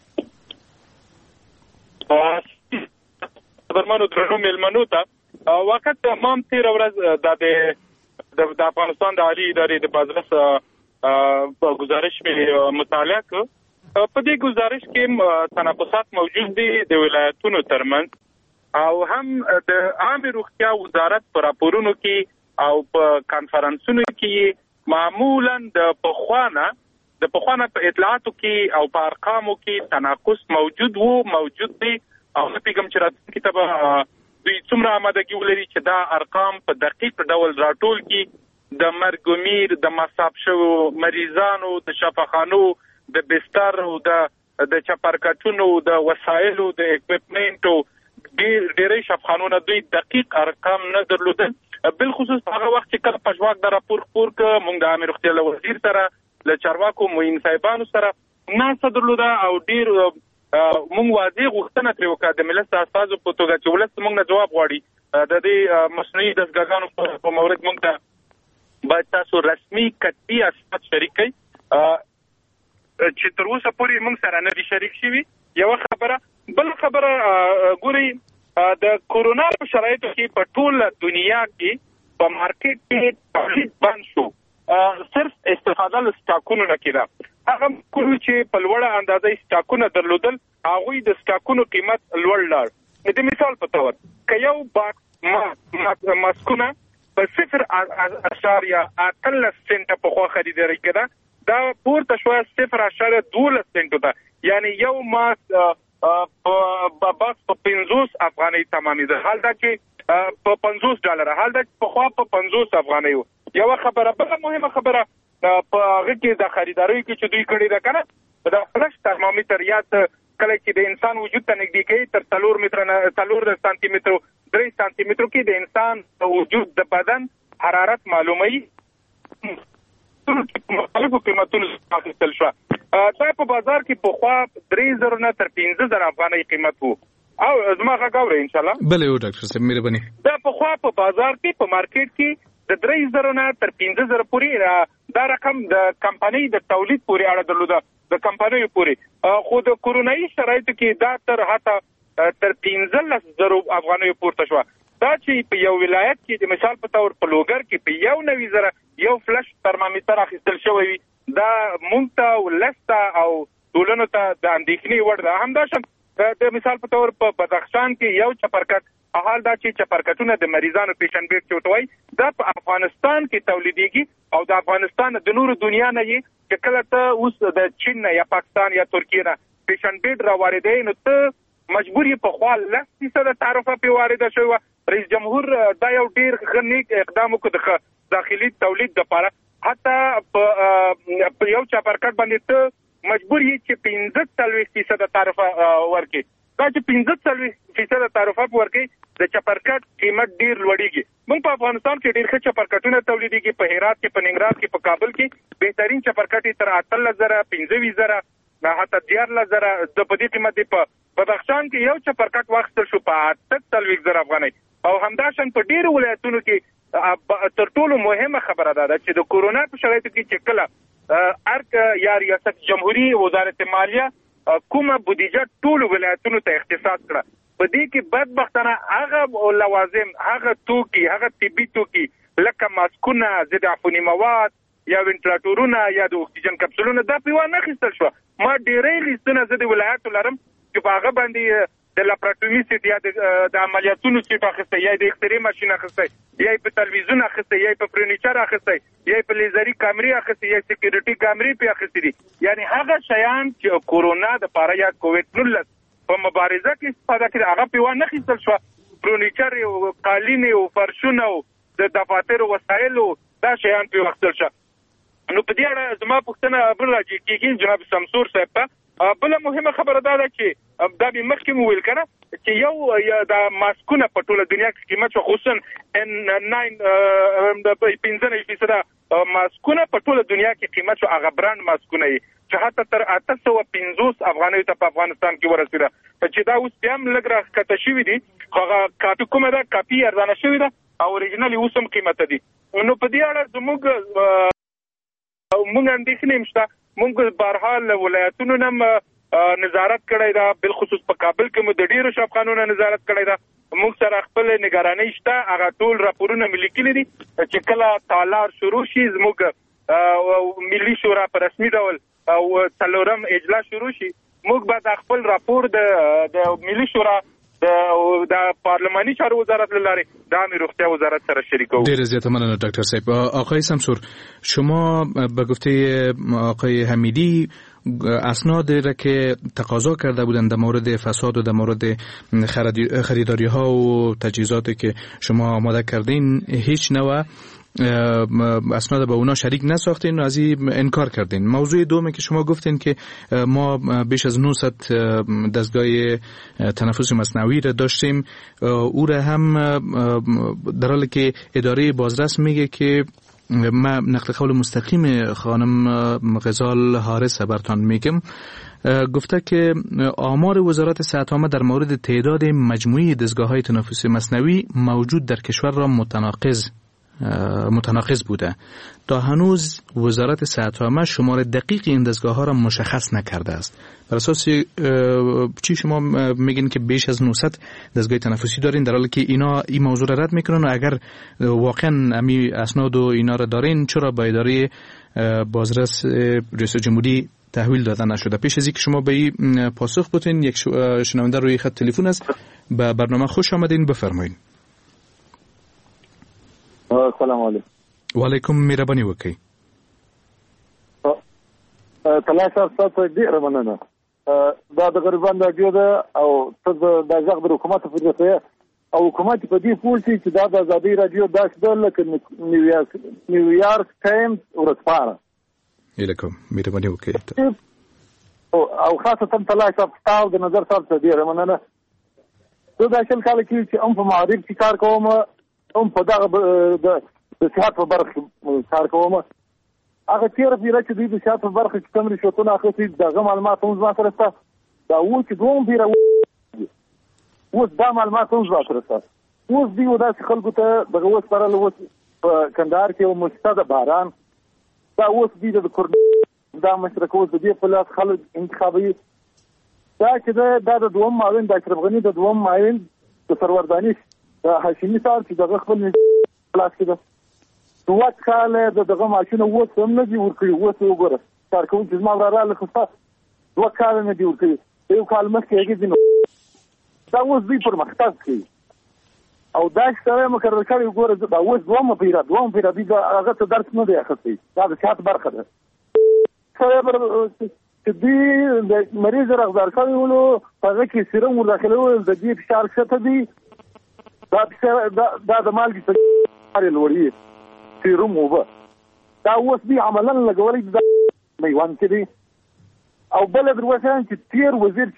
برمانو درنو ملمنو ته وخت تمام 13 ورځ د افغانستان د عالی ادارې د بازرس په گزارش په مطالعه کو. په دې گزارش کې تناقضات موجود دي د ولایتونو ترمنځ او هم د عامه روغتیا وزارت پر راپورونو کې او په کانفرنسونو کې معمولا د پخوانه په اطلاعاتو کې او په ارقامو کې تناقض موجود دی او پیغام چې راتلونکي ته دوی څومره آمادګي ولري چې دا ارقام په دقیق ډول راټول کړي د مرګومیر د مصاب شوو مریضانو د شفاخانو د بستر او د چپرکټونو د وسایلو د اکوپمنټو ډېرې شفاخانو دوی دقیق ارقام نه درلودل. بالخصوص هغه وخت چې کله پښواک د راپور خپور ک مونږ د عامه روغتیا وزیر سره له چارواکو موین صاحبانو سره ناسه درلوده او ډیر مونږ واضح غوښتنه ترې وکړه د ملت اساسو په توګه چې ولست مونږ نه جواب غواړي د دې مصنوعي دستګاګانو په مورد مونږ ته باید تاسو رسمي قطعي اسناد شریک کړئ چې تر اوسه پورې موږ سره نه دي شریک شوي. یو خبره. بل خبره ګوري د کورونا په شرایطو کې په ټول دنیا کې په مارکیټ کې تولید بند شو. صرف استفاده له سټاکونو نه کېده. هغه کوم چې په لوړه اندازه سټاکونه درلودل هغوی د سټاکونو قیمت لوړ لاړ. د مثال په تور که یو باکس ماسکونه په 0.18 سنټه په خوا خریداري کېده دا پورته شوه 0.12 سنټو ته. یعنی یو ماسک په باکس په 50 افغانۍ تمامېده. حال دا چې په $50 حال دا په خوا په 50 افغانۍ و. یو خبره. بله مهمه خبره په هغه کې د خریدارۍ کې چې دوی کړي ده کنه د فلش ترمامیټر یا کله چې د انسان وجود ته نږدې کوي تر 4 متره نه 4 سانتي متر 3 سانتي متر کې د انسان وجود د بدن حرارت معلوموي. مختلفو قیمتونو اخیستل شو. دا په بازار کې په خوا 3000 نه تر 15000 افغانۍ قیمت وو. او زما غږ اورئ ان شاء الله. بله ډاکټر صاحب مهرباني. دا په خوا په بازار کې په مارکیټ کې د 3000 نه تر 15000 پورې دا رقم د کمپنۍ د تولید پورې اړه درلوده. د کمپنیو پورې خو د کورونایي شرایطو کې دا تر حتی تر 15000 افغانۍ پورته شو. دا چې په یو ولایت کې د مثال په تور په لوګر کې په 9000 یو فلش ترمامیټر اخیستل شوی وي دا مونږ ته ولسته او ټولنو ته د اندېښنې وړ ده. همداشان د مثال په تور په بدخشان کې یو چپرکټ حال دا چې چپرکټونه د مریضانو پیشنبیټ چوټوي دا په افغانستان کې تولیدېږي او د افغانستان د نورو دنیا نه یې چې کله ته اوس د چین نه یا پاکستان یا ترکیه نه پیشنبیټ را واردوي نو ته مجبور یې په خوا 10% تعرفه په وارده شوی. رئیس جمهور دا یو ډیر ښه نیک اقدام وکړ د داخلي تولید لپاره. حتی په یو چپرکټ باندې ته مجبور یې چې 15% تعرفه ورکړي. دا چې 15% تعرفه ورکړي د چپرکټ قیمت ډیر لوړیږي. موږ په افغانستان کې ډیر ښه چپرکټونه تولیدېږي. په هرات کې په ننګرهار کې په کابل کې بهترین چپرکټ تر 18000 15000 حتی 14000 د په دې قیمت په بدخشان کې یو چپرکټ واخیستل شو په 80000 افغانۍ. او همداشان په ډیرو ولایتونو کې تر ټولو مهمه خبره ده چې د کورونا په شرایطو کې چې کله ارک یا ریاست جمهوریت وزارت مالیه کومه بودیجه ټولو ولایتونو ته اختصاص کړه په دې کې بدبختانه هغه لوازم هغه توکي هغه طبي توکي لکه ماسکونه ضد عفوني مواد یا وینټیلیټورونه یا د اکسیجن کپسولونه دا په وانه خستل شو. ما ډېرې لیستونه زه د ولایتو لرم چې په هغه باندې د لاپراټوري سیټ یا د عملیاتونو سیټ اخیسته یا د اکسرې ماشین اخیسته یا په تلویزیون اخیسته یا په فرنیچر اخیسته یا په لیزري کامرې اخیسته یا سکیورټي کامرې په اخیسته دي. یعنی هغه شیان چې کورونا د پاره یا کووډ 19 په مبارزه کې استفاده کړي هغه په وانه خستل شو. فرنیچر او قالین او فرشونه او د دفاتر وسایل دا شیان په وختل شو. نو په دې اړه زما پوښتنه بل راځي چې جناب شمسور صاحب ته بل مهمه خبره ده چې دا به مخکې مو ویل کنه چې یو د ماسکونه په ټوله دنیا کې قیمت خصوصا N9 د 15% ماسکونه په ټوله دنیا کې قیمت هغه برانډ ماسکونه چې حتی تر 850 افغانۍ ته په افغانستان کې ورسېده چې دا اوس بیا هم لږ راښکته شوي دي. هغه کاپي کومه ده کاپي ارزانه شوې ده او اوریجنل اوس هم قیمته دي. نو په دې اړه زموږ اندېښنې شته. موږ بهرحال ولایتونو نه نظارت کړی دا بالخصوص په کابل کې مو د ډیرو شاپخانونو نظارت کړی دا. موږ سره خپل نگرانۍ شته هغه ټول راپورونه ملي کړي دي چې کله تالار شروع شي زموږ ملي شورا په رسمي ډول او څلورم اجلاس شروع شي موږ به د خپل راپور د ملي شورا د پارلمانی چارو وزارت لاره د امنیت روغتیا وزارت سره شریکو. ډیر زیات مننه دکتر صاحب. آقای شمسور شما به گفته آقای حمیدی اسناد را که تقاضا کرده بودند در مورد فساد و در مورد خریداری ها و تجهیزاتی که شما آماده کردین هیچ نوع اسناد به اونا شریک نساختین و از این انکار کردین. موضوع دومی که شما گفتین که ما بیش از 900 دستگاه تنفس مصنوعی را داشتیم او را هم در حالی که اداره بازرس میگه که ما نقل قول مستقیم خانم غزال حارث برتان میگم گفته که آمار وزارت صحت عامه در مورد تعداد مجموعی دستگاه‌های تنفس مصنوعی موجود در کشور را متناقض متناقض بوده. تا هنوز وزارت صحت عامه شمار دقیق این دستگاه ها را مشخص نکرده است. بر اساس چی شما میگین که بیش از 900 دستگاه تنفسی دارین، در حالی که اینا این موضوع را رد میکنن؟ و اگر واقعا امی اسناد و اینا را دارین، چرا به اداره بازرس رئیس جمهوری تحویل داده نشده؟ پیش از اینکه شما به این پاسخ بدین، یک شنونده روی خط تلفن است. به برنامه خوش آمدین، بفرمایید. سلام علیکم. و علیکم مهربانی وکړئ. طلعت صاحب تاسو ډیره مننه. دا د غریبانو راډیو ده او ته د غږ د حکومت په ځای او حکومت په دې پوه شي چې دا د ازادي راډیو داسې ډول لکه نیویارک ټایمز ورځپاڼه. علیکم مهرباني وکړئ. او خاصه طلعت صاحب تاسو د نظر صاحب ته ډیره مننه. زه دا شل کال کې چې په معارف کې کار کوم، هم په دغه د صحت په برخه کې کار کوم. هغه تیر پیره چې د صحت په برخه کې کوم رشوتونه اخلي دغه معلومات هم زما سره شته. دا و چې دوم پیره اوس دا معلومات هم زما سره شته. اوس دی داسې خلکو ته دغه اوس پرله اوس په کندهار کې یو مستعد باران دا اوس دی د دا مشرک اوس د دې په لاس خلک انتخابي دا چې دا د دوم معاون د اشرف غني د دوم معاون د سرورداني هاشمي صاحب چې دغه خپل خلاص کړه. دوه کاله دغه ماشين اوس هم نه دی ورکړي. اوس وګوره کارکون چې ما رااله خو دوه کاله نه دی ورکړي. یو کال مخکې هغه دین دا اوس دی پر مختاز کوي او دا څنګه مقرر کړی وګوره دا اوس دوه پیرا دی هغه ته درس نه دی اخستي. دا د صحت برخه ده. سره چې دی د مریض راغدار کوي ولو هغه کې سیروم ورکړل د دې فشار شته دی. دا د مالګې څخه لوړی سیروم وبا دا اوس دی عملاً لګولې د میوان کې دی. او بل دروازه چې تیر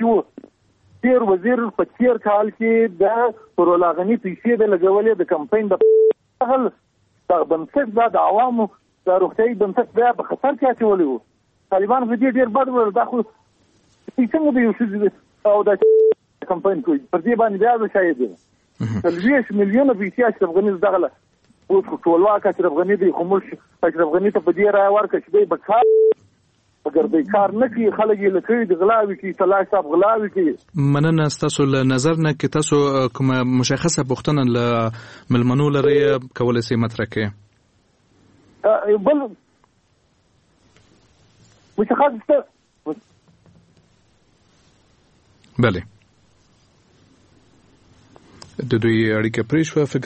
وزیر په تیر کال کې د پرولاغنی پیسې د لګولې د کمپاین د هغه د بنسټ د عوامو د روغتي بنسټ بیا په خطر کې اچولې وو. طالبان په دې ډیر بد ور داخل څنګه دی یو او د کمپاین کوي پر دې باندې بیا شاید دی 20 مليون پیسې اشرف غني دغله اوس ټولواک اشرف غني دی خموش اشرف غني ته په دې را ورکړ چې دی بکار اگر د کار نه کی خلک یې لکه د غلاوي کی طلای صاحب غلاوي کی. مننه تاسو له نظر نه کې تاسو کومه مشخصه پوښتنه ل ملمنو لري کولای شئ مطرح کړئ. بل مشخصه بله د دوی اړیکه پریښو فکر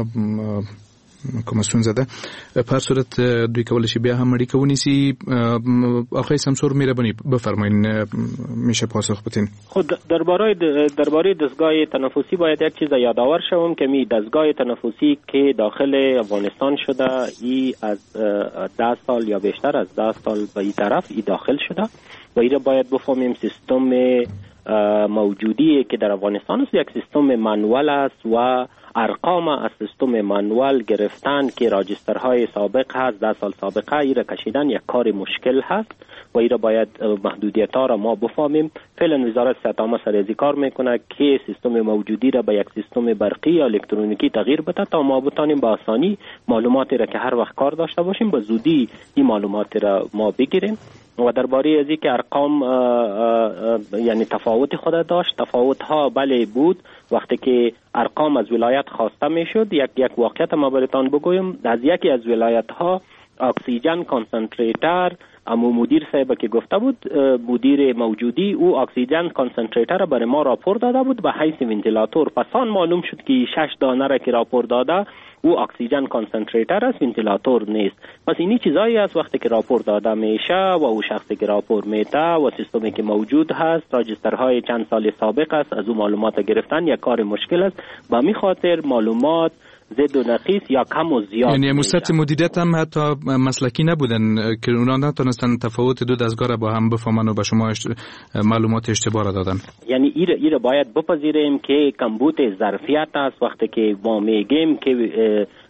کوم ستونزه ده. په هر صورت دوی کولای شي بیا هم اړیکه ونیسي. آقای سمسور مهربانی بفرمایین میشه پاسخ بدین. خود درباره دستگاه تنفسی باید یک چیز یادآور شوم که می دستگاه تنفسی که داخل افغانستان شده ای از 10 سال یا بیشتر از 10 سال به این طرف ای داخل شده و این باید بفهمیم سیستم موجودی که در افغانستان است یک سیستم مانوال است و ارقام از سیستم مانوال گرفتن که راجسترهای سابق هست 10 سال سابقه ای را کشیدن یک کار مشکل هست و ای را باید محدودیت ها را ما بفهمیم. فعلا وزارت صحت عامه سر از کار میکنه که سیستم موجودی را به یک سیستم برقی یا الکترونیکی تغییر بده تا ما بتانیم به آسانی معلوماتی را که هر وقت کار داشته باشیم به زودی این معلومات را ما بگیریم. و درباره از اینکه ارقام یعنی تفاوت خود داشت، تفاوت ها بله بود. وقتی که ارقام از ولایت خواسته میشد یک واقعیت ما براتون بگویم، از یکی از ولایت ها اکسیژن کانسنتریتر امو مدیر صاحب که گفته بود مدیر موجودی او اکسیژن کانسنتریتر برای ما راپور داده بود به حیث ونتیلاتور. پس آن معلوم شد که 6 دانه را که راپور داده او اکسیژن کانسنتریتر است، ونتیلاتور نیست. پس اینی چیزایی است وقتی که راپور داده میشه و او شخصی که راپور میده و سیستمی که موجود هست راجسترهای چند سال سابق است از او معلومات گرفتن یک کار مشکل است. به می خاطر معلومات زد و نقیص یا کم و زیاد، یعنی مستعد مدیریت هم حتی مسلکی نبودن که اونا نتونستن تفاوت دو دستگاه را با هم بفهمن و به شما معلومات اشتباه را دادن. یعنی این باید بپذیریم که کمبود ظرفیت است. وقتی که ما میگیم که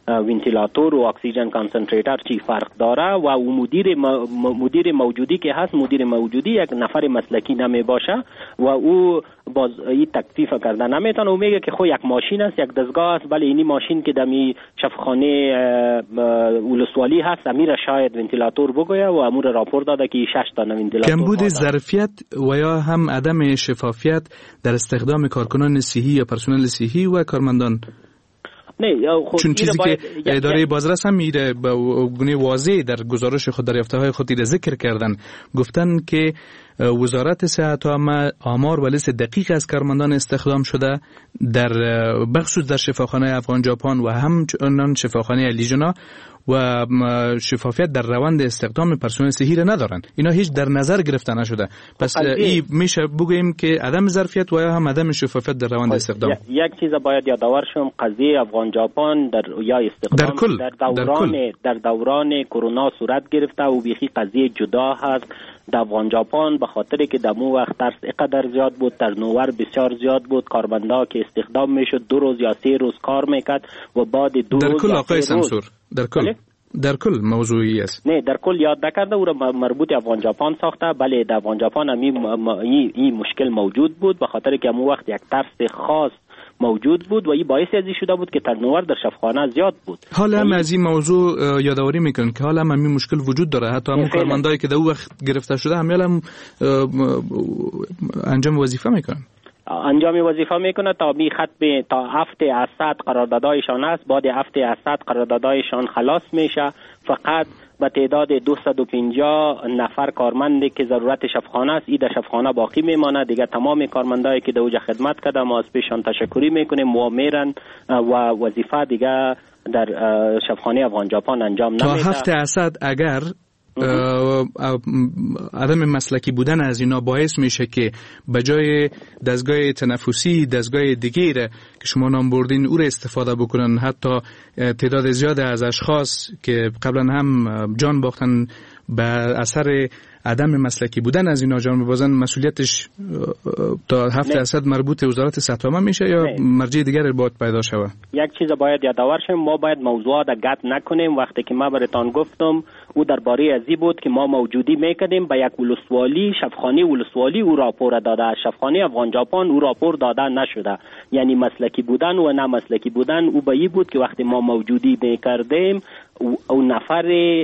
ونتیلاتور و اکسیژن کانسنتریتر چی فرق داره و او مدیر موجودی که هست، مدیر موجودی یک نفر مسلکی نمی باشه و او باز این تکلیف کردن نمیتونه. او میگه که خو یک ماشین است، یک دستگاه است، ولی اینی ماشین که دمی شفاخانه ولسوالی هست امیر شاید ونتیلاتور بگویه و امور راپور داده که 6 تا ونتیلاتور. کمبود ظرفیت و یا هم عدم شفافیت در استخدام کارکنان صحی یا پرسنل صحی و کارمندان. چون چیزی که اداره بازرس هم میره به گونه واضح در گزارش خود دریافته های خود ذکر کردن، گفتن که وزارت صحت آمار و لیست دقیق از کارمندان استخدام شده در بخصوص در شفاخانه افغان ژاپن و همچنان شفاخانه لیژنا و شفافیت در روند استخدام پرسنل صحی را ندارن. اینا هیچ در نظر گرفته نشده. پس این میشه بگوییم که عدم ظرفیت و یا هم عدم شفافیت در روند استخدام. یک چیز باید یادآور شم، قضیه افغان ژاپن در یا استخدام در دوران کرونا صورت گرفته و بیخی قضیه جدا هست. در افغان ژاپن به خاطر که دمو وقت ترس اینقدر زیاد بود، ترنوور بسیار زیاد بود، کارمندا که استخدام میشد 2 روز یا 3 روز کار میکرد و بعد 2 روز در کل آقای سمسور در کل موضوعی است. نه در کل یاد نکرده او را مربوط افغان ژاپن ساخته. بله در افغان ژاپن این مشکل موجود بود به خاطر که امو وقت یک ترس خاص موجود بود و این باعث ازی شده بود که ترنوور در شفاخانه زیاد بود. حالا هم از این موضوع یادآوری میکنن که حالا هم این مشکل وجود داره، حتی همون کارمندایی که در اون وقت گرفته شده هم انجام وظیفه میکنن. تا می ختم تا هفته از 100 قراردادایشان است، بعد هفته از 100 قراردادایشان خلاص میشه. فقط به تعداد 250 نفر کارمندی که ضرورت شفاخانه است این در شفاخانه باقی میمانه. دیگه تمام کارمندایی که در اوجا خدمت کرده ما از پیشان تشکری میکنیم و میرن و وظیفه دیگه در شفاخانه افغان ژاپن انجام نمیده. تا هفته از 100 اگر عدم مسلکی بودن از اینا باعث میشه که به جای دستگاه تنفسی دستگاه دیگه که شما نام بردین او را استفاده بکنن، حتی تعداد زیاد از اشخاص که قبلا هم جان باختن به اثر عدم مسلکی بودن از اینا جان ببازن، مسئولیتش تا هفته اصد مربوط وزارت صحت عامه میشه یا مرجع دیگر باید پیدا شود؟ یک چیز باید یادآور شیم، ما باید موضوعات گپ نکنیم. وقتی که ما براتون گفتم او درباره ازی بود که ما موجودی میکردیم به یک ولسوالی شفاخانه ولسوالی او راپور داده، شفاخانه افغان ژاپن او راپور داده نشده. یعنی مسلکی بودن و نه مسلکی بودن او به این بود که وقتی ما موجودی میکردیم او نفر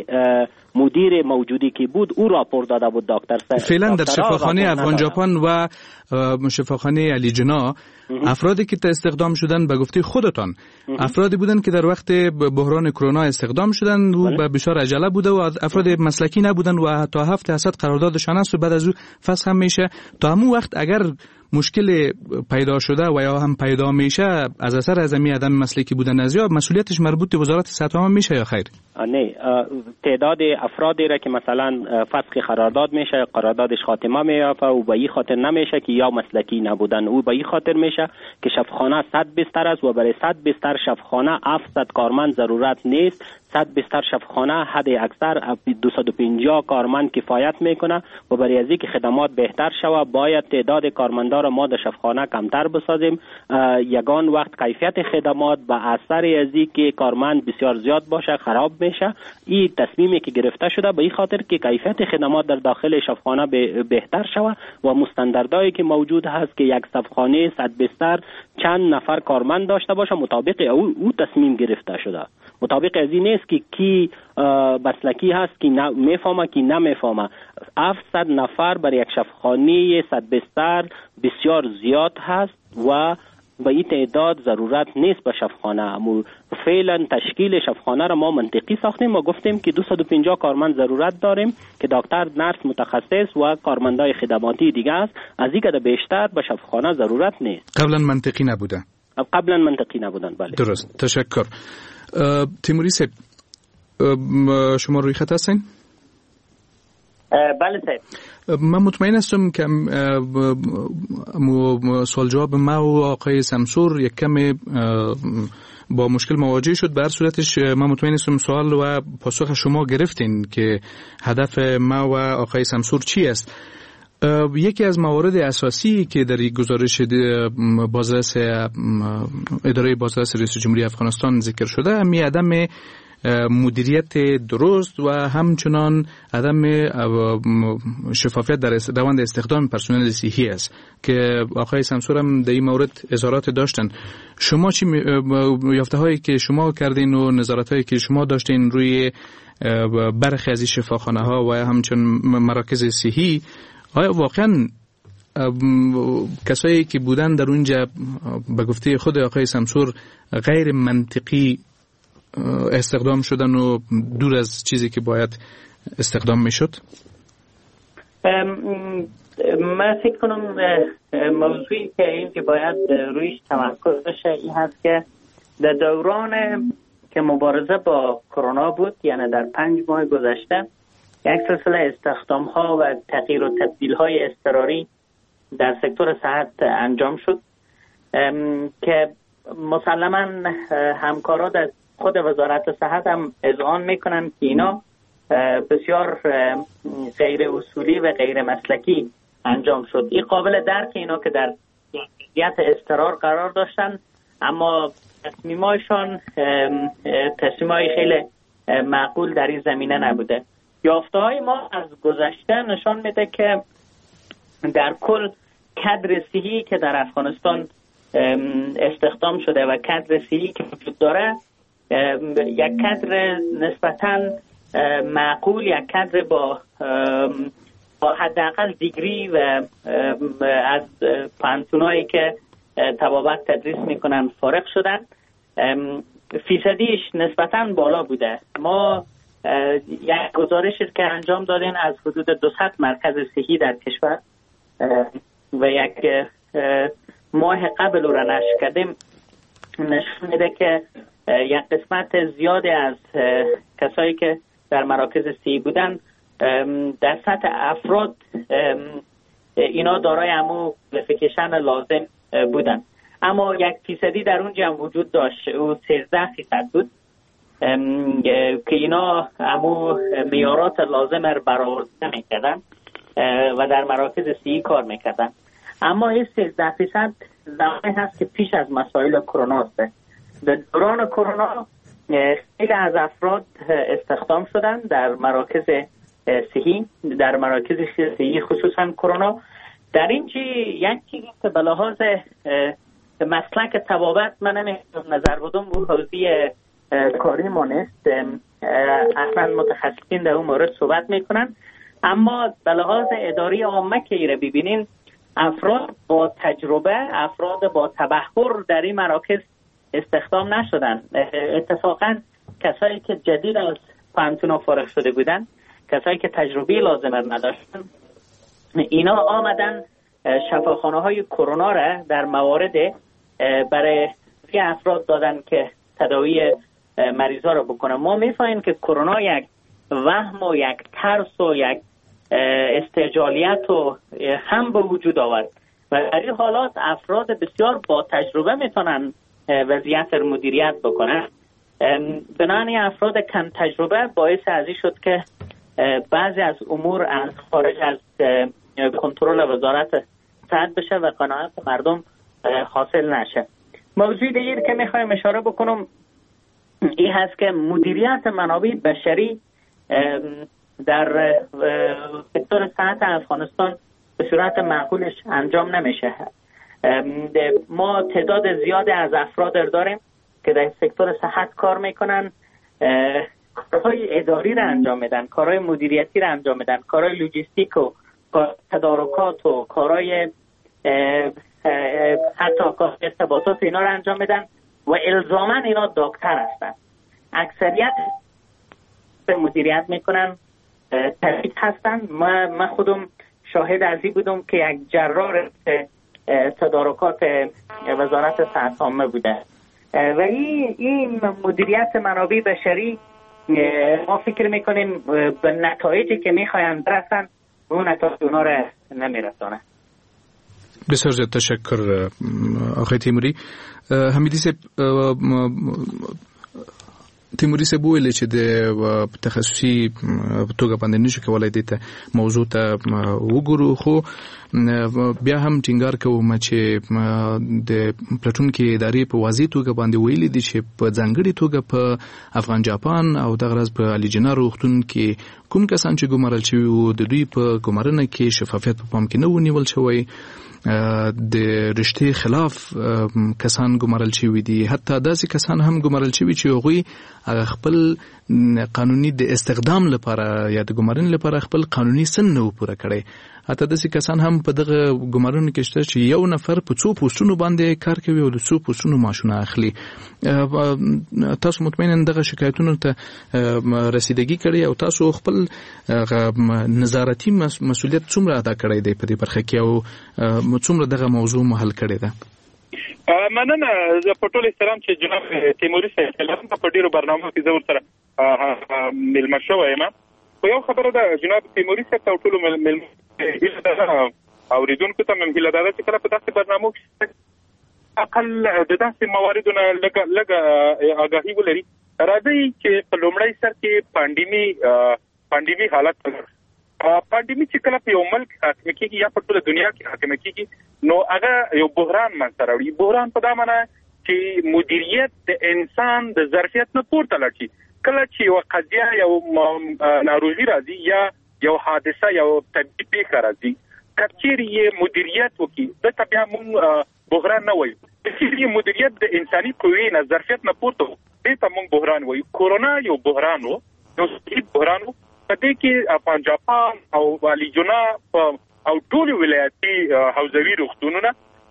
مدیر موجودی که بود او راپور داده بود دکتر فعلا در شفاخانه افغان ژاپن و شفاخانه لیژنا افرادی که استخدام شدن به گفته خودتان افرادی بودن که در وقت بحران کرونا استخدام شدن و به بسیار عجله بوده و افراد مسلکی نبودن و تا هفته اسد قراردادشان است و بعد از او فسخ هم میشه. تا همون وقت اگر مشکل پیدا شده و یا هم پیدا میشه از اثر عدم مسلکی بودن از یا مسئولیتش مربوط به وزارت صحت عامه میشه یا خیر؟ نه، تعداد افرادی را که مثلا فسخ قرارداد میشه قراردادش خاتمه میافته و به این خاطر نمیشه که یا مسلکی نبودن، او به این خاطر میشه که شفاخانه 100 بستر است و برای 100 بستر شفاخانه 700 کارمند ضرورت نیست. 100 بستر شفاخانه حد اکثر 250 کارمند کفایت میکنه و برای از اینکه خدمات بهتر شود باید تعداد کارمندا را ما در شفاخانه کمتر بسازیم. یگان وقت کیفیت خدمات به اثر از اینکه کارمند بسیار زیاد باشه خراب میشه. این تصمیمی که گرفته شده به این خاطر که کیفیت خدمات در داخل شفاخانه بهتر شود و مستندردایی که موجود هست که یک شفاخانه 100 بستر چند نفر کارمند داشته باشه مطابق او تصمیم گرفته شده. مطابق از این نیست که کی مسلکی هست کی میفهمه کی نمیفهمه. 700 نفر برای یک شفاخانه 100 بستر بسیار زیاد هست و به این تعداد ضرورت نیست به شفاخانه. اما فعلا تشکیل شفاخانه را ما منطقی ساختیم و گفتیم که 250 کارمند ضرورت داریم که دکتر، نرس متخصص و کارمندای خدماتی دیگه است. از این که بیشتر به شفاخانه ضرورت نیست. قبلا منطقی نبوده. قبلا منطقی نبودن. بله درست. تشکر. تیموری صاحب شما روی خط هستین؟ بله صاحب. من مطمئن هستم که سوال جواب ما و آقای سمسور یک کم با مشکل مواجه شد. به هر صورتش من مطمئن هستم سوال و پاسخ شما گرفتین که هدف ما و آقای سمسور چی است. یکی از موارد اساسی که در گزارش بازرس اداره بازرس رئیس جمهوری افغانستان ذکر شده همی عدم مدیریت درست و همچنان عدم شفافیت در روند استخدام پرسنل صحی است که آقای سمسور هم در این مورد اظهارات داشتن. شما چی یافته هایی که شما کردین و نظارت هایی که شما داشتین روی برخی از این شفاخانه ها و همچنان مراکز صحی، آیا واقعا کسایی که بودن در اونجا به گفته خود آقای سمسور غیر منطقی استخدام شدن و دور از چیزی که باید استخدام میشد؟ من فکر کنم موضوعی که اینکه باید رویش تمرکز بشه این هست که در دوران که مبارزه با کرونا بود، یعنی در 5 ماه گذشته، یک سلسله استخدام ها و تغییر و تبدیل های اضطراری در سکتور صحت انجام شد که مسلما همکارا در خود وزارت صحت هم اذعان میکنن که اینا بسیار غیر اصولی و غیر مسلکی انجام شد. این قابل درک اینا که در وضعیت اضطرار قرار داشتن، اما تصمیمایشان تصمیمای خیلی معقول در این زمینه نبوده. یافته های ما از گذشته نشان میده که در کل کادر صحی که در افغانستان استخدام شده و کادر صحی که وجود داره یک کادر نسبتاً معقول، یک کادر با حداقل دیگری و از پانتونایی که طبابت تدریس میکنن فارغ شدن، فیصدیش نسبتاً بالا بوده. ما یک گزارشی که انجام دادین از حدود 200 مرکز صحی در کشور و یک ماه قبل را نشر کردیم، نشون میده که یک قسمت زیادی از کسایی که در مراکز صحی بودن در سطح افراد اینا دارای همو کوالیفیکیشن لازم بودن، اما 1% در اونجا هم وجود داشت، او 13% بود که اینا همو معیارات لازم رو برآورده نمی‌کردن و در مراکز صحی کار میکردن. اما این 13% زمانی هست که پیش از مسائل کرونا است. در دوران کرونا خیلی از افراد استخدام شدن در مراکز صحی، در مراکز صحی خصوصا کرونا. در این یک چیزی که به لحاظ مسلک طبابت من نمیتونم نظر بدم، او حوزه کاری ما نیست، اصلا متخصصین در اون مورد صحبت میکنن، اما به لحاظ اداری عامه که ایره ببینین افراد با تجربه، افراد با تبحر در این مراکز استخدام نشدن. اتفاقا کسایی که جدید از پانتونا فارغ شده بودن، کسایی که تجربه لازم نداشتن، اینا آمدن شفاخانه های کرونا را در موارد برای افراد دادن که تداوی مریضا را بکنه. ما میفهمیم که کرونا یک وهم و یک ترس و یک استعجالیت و هم به وجود آورد و در این حالات افراد بسیار با تجربه میتونن وضعیت رو مدیریت بکنن. بنابراین افراد کم تجربه باعث ازی شد که بعضی از امور از خارج از کنترل وزارت صحت بشه و قناعت مردم حاصل نشه. موضوع دیگه که میخوایم اشاره بکنم این هست که مدیریت منابع بشری در سکتور صحت افغانستان به صورت معقولش انجام نمیشه. ما تعداد زیادی از افراد داریم که در سکتور صحت کار میکنن، کارهای اداری را انجام میدن، کارهای مدیریتی را انجام میدن، کارهای لوجستیک و تدارکات و کارهای حتی کار ارتباطات اینا را انجام میدن و الزاما اینا دکتر هستن. اکثریت به مدیریت میکنن، طبیب هستن. من خودم شاهد ازی بودم که یک جراح تدارکات وزارت صحت عامه بوده و این مدیریت منابع بشری ما فکر میکنیم به نتایجی که میخواین برسن اون نتایج اونا را نمیرسونه. بسیار زیاد تشکر آقای تیموری. حمیدی صاحب، تیموري صاحب ویل چې د تخصصي توګه باندې نشو کولای د موضوع ته وګورو، خو بیا هم ټینګار کوم چې د پلاتون کې ادارې په واضح توګه باندې ویلي دي چې په ځانګړي توګه په افغان جاپان او دغه راز په علي جناه روغتون کې کوم کسان چې ګمارل شوي وو د دوی په ګمارنه کې شفافیت په پام کې نه ونیول شوی، د رشتې خلاف کسان ګمارل شوي دي، حتی داسې کسان هم ګمارل شوي چې هغوی خپل قانوني د استخدام لپاره یا د ګمارنې لپاره خپل قانوني سن نه و پوره کړی. حتی داسې کسان هم په دغه ګمارنو کې شته چې یو نفر په څو پوسټونو باندې کار کوي او د څو پوسټونو معاشونه اخلي. تاسو مطمئنا دغه شکایتونو ته رسیدګي کړی او تاسو خپل نظارتي مسؤلیت څومره ادا کړی دی په دې برخه کې او څومره دغه موضوع حل کړی ده؟ مننه. زه په ټول احترام چې جناب تیموري صاحب په ډیرو برنامو کې زه ورسره ملمه شوی یم، خو یو خبره ده جناب تیموري صاحب ته ټول هیله ده اوریدونکو ته هیله ده چې کله په داسې برنامو کې اقل د داسې مواردو نه لږ آګاهي ولري. راځي چې په لومړی سر کې پاندیمي حالت پاندیمي چې کله په یو ملک حاکم کېږي یا په ټوله دنیا کې حاکم کېږي نو هغه یو بحران منځته راوړي. بحران په دا معنی چې مدیریت د انسان د ظرفیت نه پورته لاړ شي. کله چې یو قضیه یو ناروغي راځي یا یو حادثه یو طبیعي پیښه راځي، کچېرې یې مدیریت وکړي دته بیا موږ بحران نه وایو. چې مدیریت د انساني قوې نه ظرفیت نه پورته دې ته موږ بحران وایو. کورونا یو بحران و، یو صحیح بحران و. په دې کې افغان جاپان او علي جناه او ټول ولایتي حوزوي روغتونونه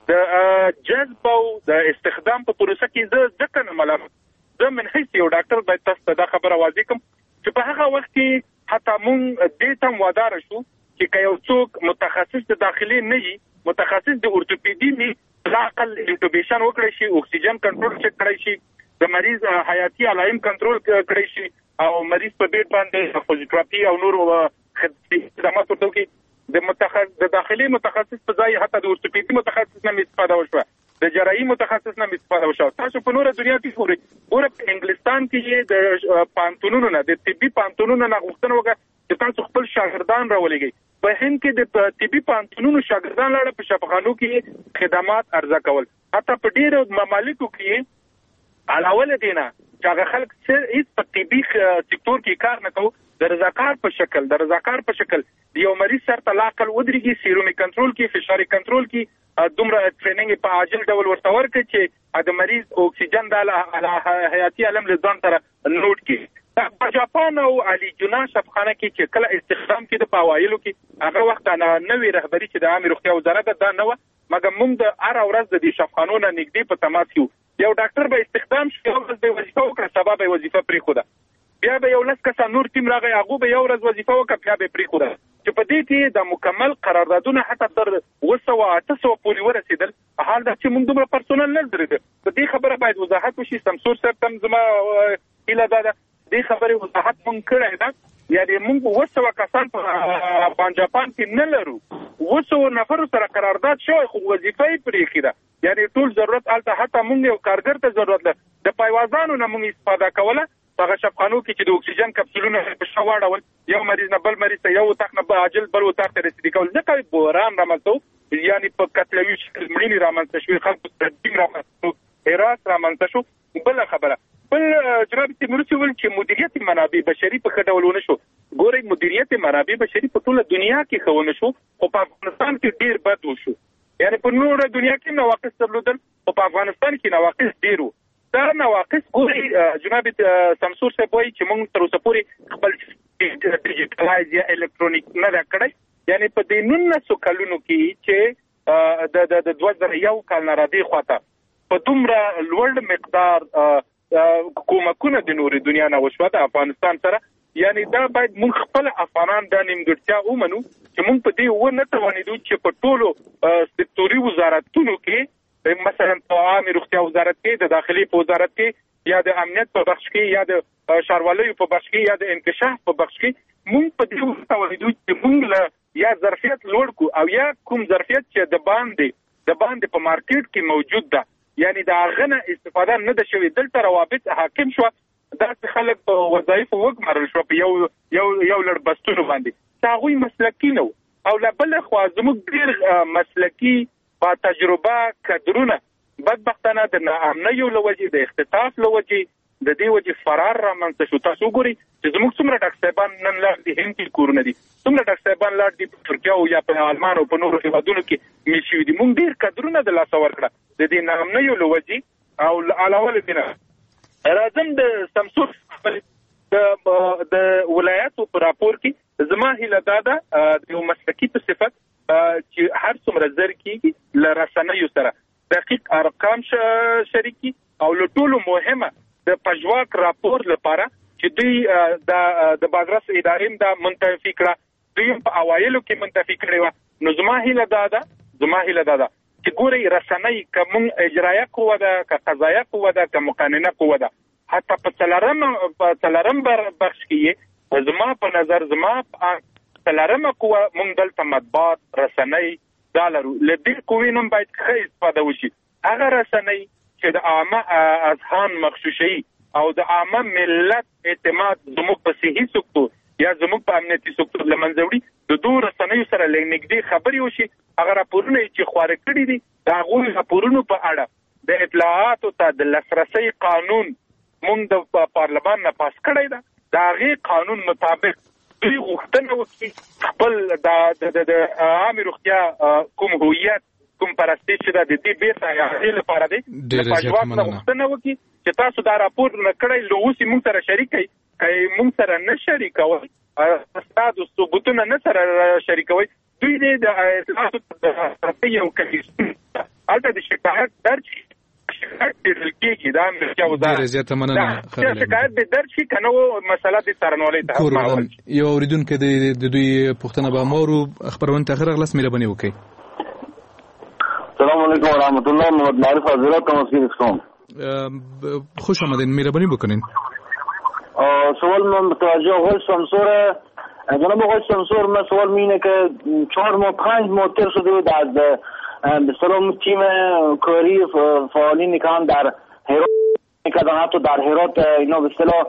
د جذب او د استخدام په پروسه کې زه ځکه نه ملامت زه من حیث یو ډاکټر باید تاسو ته دا خبره واضح کړم چې په هغه وخت کې حتی مونږ دې ته وادار شو چې که یو څوک متخصص د داخلي نه وي، متخصص د اورتوپیدي وي، لاقل انټوبیشن وکړي شي، اکسیجن کنټرول چک کړی شي، د مریض حیاتي علایم کنټرول کړی شي او مریض په بیډ باندې فزیوتراپي او نور خدمات ورته کوي. د داخلي متخصص په ځای حتی د اورتوپیدي متخصص نه استفاده وشوه، د جراحي متخصص نه استفاده وشوه. تاسو په نوره دنیا کې ګورئ، په انګلستان کې د پانتونونو نه، د طبي پانتونونو نه غوښتنه وکړه چې تاسو خپل شاګردان راولېږئ. په هند کې د طبي پانتونونو شاګردان لاړه په شفاخانو کې خدمات عرضه کول. حتی په ډېرو ممالکو کې علاوه دینه چې هغه خلک هیڅ په طبي سکتور کې کار نه کوي، د رضاکار په شکل یو مریض سره تلاقل ودرېږي، سیرومي کنټرول کې، فشاري کنټرول کې دومره ټریننګ په عاجل ډول ورته ورکړي چې د مریض اکسیجن د حیاتي علم له ځان سره نوٹ کړي. په جاپان او علي جناه شفاخانه کې چې کله استخدام کې د پاوایلو کې هغه وخت نوې رهبری چې د عامه روغتیا وزارت دا نه و، مګر موږ د هر ورځ د دې شفاخانو نه نږدې په تماس یو. یو ډاکټر به استخدام شي، یو ورځ به وظیفه وکړه، سبا به وظیفه پرېښوده، بیا به یو لس کسه نور ټیم راغی، هغه به یو ورځ وظیفه وکړه، بیا به پرېښوده. چې په دې کې د مکمل قراردادونه حتی تر 200 پورې ورسېدل. حال دا چې موږ دومره پرسونل نه درلود. په دې خبره باید وضاحت وشي. سمسور صاحب هم زما هیله ده دې خبرې وضاحت موږ کړی ده. یعنې موږ 200 کسان په افغان جاپان کې نه لرو، 200 نفرو سره قرارداد شوی خو وظیفه یې پرېښې ده. یعنې ټول ضرورت هلته حتی موږ یو کارګر ته ضرورت ده. د پایوازانو نه موږ استفاده کوله په هغه شفاخانو کې چې د اکسیجن کپسولونه په شا واړول، یو مریض نه بل مریض ته، یو اتاق نه عاجل بل اتاق ته رسېدي کول. ځکه بحران رامنځته و، یعنې په قتلوي شکل مړینې رامنځته شوې، خلکو تدبیر رامنځته شو، حراس رامنځته شو. بله خبره بل جناب تیموري صاحب ویل چې مدیریت منابع بشري په ښه ډول ونه شو. ګورئ مدیریت منابع بشري په ټوله دنیا کې ښه ونه شو، خو په افغانستان کې ډېر بد وشو. یعنې په نوره دنیا کې نواقص درلودل، خو په افغانستان کې نواقص ډېر وو. دا نواقص ګورئ جناب سمسور صاحب وایي چې موږ تر اوسه پورې خپل ډیجیټلایز یا الکترونیک نه ده کړی. یعنې په دې 1900 کلونو کې چې د 2001 کال نه راځي خواته په دومره لوړ مقدار کومکونه د نورې دنیا نه وشوه د افغانستان سره. یعنې دا باید موږ خپل افغانان دا نیمګړتیا ومنو چې موږ په دې ونه توانېدو چې په ټولو سکتوري وزارتونو کې، مثلا په عامه روغتیا وزارت کې، د داخلي په وزارت کې، یا د امنیت په بخش کې، یا د ښاروالۍ په بخش کې، یا د انکشاف په بخش کې، موږ په دې ونه توانېدو چې موږ له یا ظرفیت لوړ کو او یا کوم ظرفیت چې د باندې په مارکیټ کې موجود ده، یعنی د هغه نه استفاده نه ده شوې. دلته روابط حاکم شو داسې خلک په وظایفو وګمارل شو په یو لړ بستونو باندې چې هغوی مسلکي نه او له بل خوا زموږ ډېر مسلکي با تجربه کدرونه بدبختانه د ناامنیو له وجې د اختطاف له وجې د دې وجې فرار رامنځته شو. تاسو وګورئ چې زموږ څومره ډاکټر صاحبان نن لاړ دي هند کې کورونه دي، څومره ډاکټر صاحبان لاړ دي په ترکیه او یا په آلمان او په نورو هېوادونو کې میل شوي دي. موږ ډېر کدرونه د لاسه ورکړه د دې ناامنیو له وجې او علاوه له دې نه راځم د سمسور د ولایاتو په راپور کې زما هیله دا ده د یو مسلکي په صفت چې هر څومره زر کېږي له رسنیو سره دقیق ارقام شریکي او له ټولو مهمه د پژواک راپور لپاره چې دوی د بازرس ادارې دا منتفي کړه، دوی په اوایلو کې منتفي کړي و. نو زما هیله دا ده چې ګورئ رسنۍ که مونږ اجرایه قوه ده که قضایه قوه ده که مقننه قوه ده، حتی په څلرم بخش کې زما په نظر زما څلرمه قوه مونږ دلته مطبوعات رسنۍ دا لرو. له دې قوې نه باید ښه استفاده وشي. هغه رسنۍ چې د عامه اذهان مغشوشوي او د عامه ملت اعتماد زموږ په صحي سکتور یا زموږ په امنیتي سکتور له منځه وړي، د دوو رسنیو سره لږ نږدې خبرې وشي. هغه راپورونه چې خواره کړي دي د هغوی راپورونو په اړه د اطلاعاتو ته د لاسرسي قانون مونږ د پارلمان نه پاس کړی ده. د هغې قانون مطابق دوی غوښتنه وکړي خپل د عامې روغتیا کوم هویت کوم پرستش ده د دې بیرته اعادې لپاره دی د پژواک نه غوښتنه وکړي چې تاسو دا راپور نه کړی نو اوس یې مونږ سره شریک کړئ. که یې مونږ سره نه شریکوئ ستاسو ثبوتونه نه سره شریکوئ، دوی دې د اطلاعاتو یو کمیسیون هلته د شکایت درج ډېره زیاته مننه. شکایت دې درج شي که نه مسله د څارنوالۍ ته حکم یو اورېدونکی د دوی پوښتنه به مورو خپرونې ته ښه راغلاست. مهرباني وکړئ. السلام علیکم و رحمت الله. محمد معروف حضرت تمسکین اسلام. خوش آمدین. مهربانی بکنین. سوال من متوجه آقای سمسور جناب آقای سمسور، من سوال مینه که 4 ماه 5 ماه تر شده بود از به سلام تیم کاری فعالین که هم در هرات کردن، حتی در هرات اینا به اصطلاح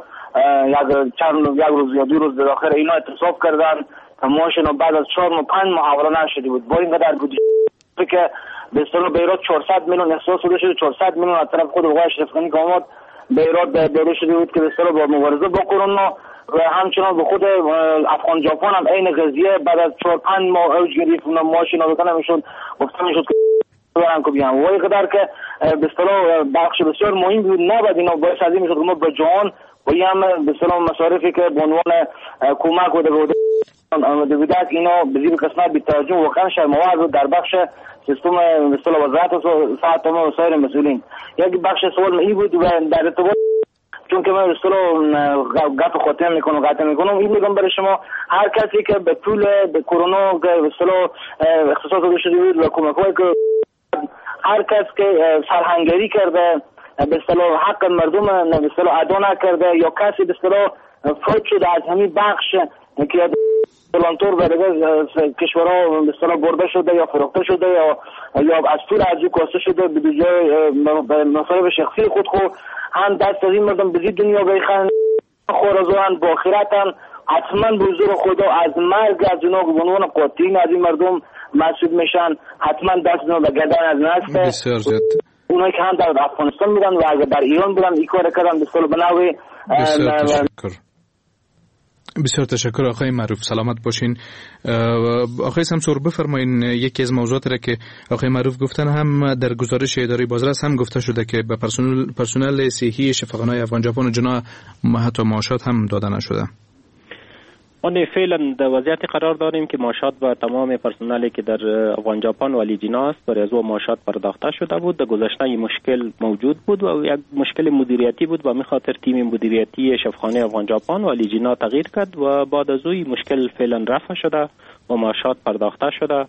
یک روز یا 2 روز داخل اینا اعتصاب کردن تا ماشین بعد از 4 ماه 5 ماه حواله نشده بود. با اینقدر بودجه که به اصطلاح به ایراد 400 میلیون احساس شده، 400 میلیون از طرف خود آقای اشرف غنی که آمد به ایراد داده شده بود که به اصطلاح با مبارزه با کرونا و همچنان به خود افغان ژاپن هم عین قضیه بعد از 4-5 ماه اوج گرفت، ماشینا بکنه میشد گفته میشد که برن که بیان و اینقدر که به اصطلاح بخش بسیار مهم بود نباید اینا باعث از این میشد که ما به جهان و این هم به اصطلاح مصارفی که به عنوان کمک و آمده بوده که اینا به زیر قسمت بی‌توجه واقعا شرم‌آور در بخش سیستم به اصطلاح وزارت صحت و سایر مسئولین. یک بخش سوال این بود و در ارتباط چون که من به اصطلاح گپ خاطر میکنم این میگم برای شما هر کسی که به طول کرونا به اصطلاح اختصاص داده شده بود و کمک‌هایی که هر کس که سرهنگری کرده به اصطلاح حق مردم به اصطلاح ادا نکرده یا کسی به اصطلاح فوت شده از همین بخش که پلانتور و دیگر کشورها به اصطلاح برده شده یا فروخته شده یا از پول ارزی کاسته شده به جای مصارف شخصی خود هم دست از این مردم به دنیا بیخن خورزوان با آخرتن حتما به حضور خدا از مرگ از اونا به عنوان قاتلین از این مردم محسوب میشن، حتما دست اونا به گردن از نسته. بسیار زیاد اونایی که هم در افغانستان بودن و اگر در ایران بودن این کار کردن به اصطلاح بناوی. بسیار تشکر آقای معروف، سلامت باشین. آقای سمسور بفرمایین یکی از موضوعات را که آقای معروف گفتن هم در گزارش اداره بازرس هم گفته شده که به پرسنل صحی شفاخانه‌های افغان ژاپن و جنا حتی معاشات هم داده نشده. ما فعلا در وضعیت قرار داریم که معاشات به تمام پرسنلی که در افغان ژاپن و لیجینا است برای از معاشات پرداخته شده بود. در گذشته این مشکل موجود بود و یک مشکل مدیریتی بود و به خاطر تیم مدیریتی شفاخانه افغان ژاپن و لیجینا تغییر کرد و بعد از این مشکل فعلا رفع شده و معاشات پرداخته شده.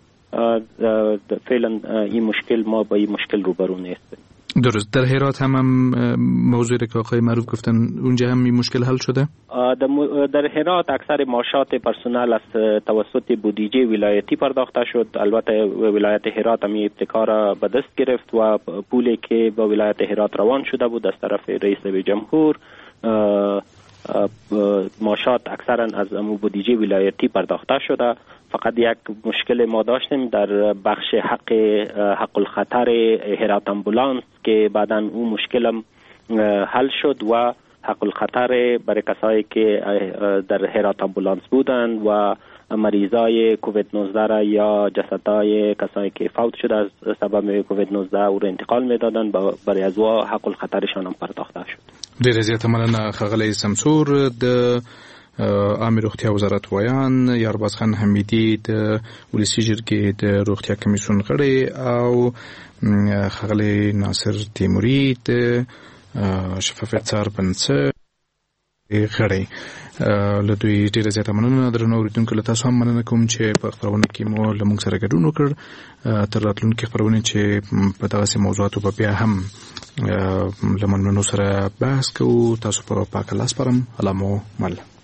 فعلا این مشکل ما با این مشکل روبرو نیستیم. درست. در هرات هم موضوعی که آقای معروف گفتن اونجا هم این مشکل حل شده؟ در هرات اکثر معاشات پرسنل از توسط بودجه ولایتی پرداخته شد. البته ولایت هرات هم ابتکار به دست گرفت و پولی که با ولایت هرات روان شده بود از طرف رئیس جمهور معاشات اکثرا از بودجه ولایتی پرداخته شده. فقط یک مشکل ما داشتیم در بخش حق الخطر هرات امبولانس که بعداً اون مشکلم حل شد و حق الخطر برای کسایی که در هرات امبولانس بودن و مریضای کووید 19 را یا جسدهای کسایی که فوت شده از سبب کووید 19 او را انتقال میدادن برای از وا حق الخطرشان هم پرداخته شد. ډیره زیاته مننه ښاغلی سمسور د عامه روغتیا وزارت ویان، یارباز خان حمیدي د ولسي جرګې د روغتیا کمیسیون غړی او ښاغلی ناصر تیموري د شفافیت څارنې غړی. له دوی ډیره زیاته مننه. درنو اوریدونکو له تاسو هم مننه کوم چې په خپرونه کې مو له موږ سره ګډون وکړ. تر راتلونکي خپرونې چې په دغسې موضوعاتو به بیا هم له مننو سره بحث کوو. تاسو په پاک الله سپارم. الله مو مل.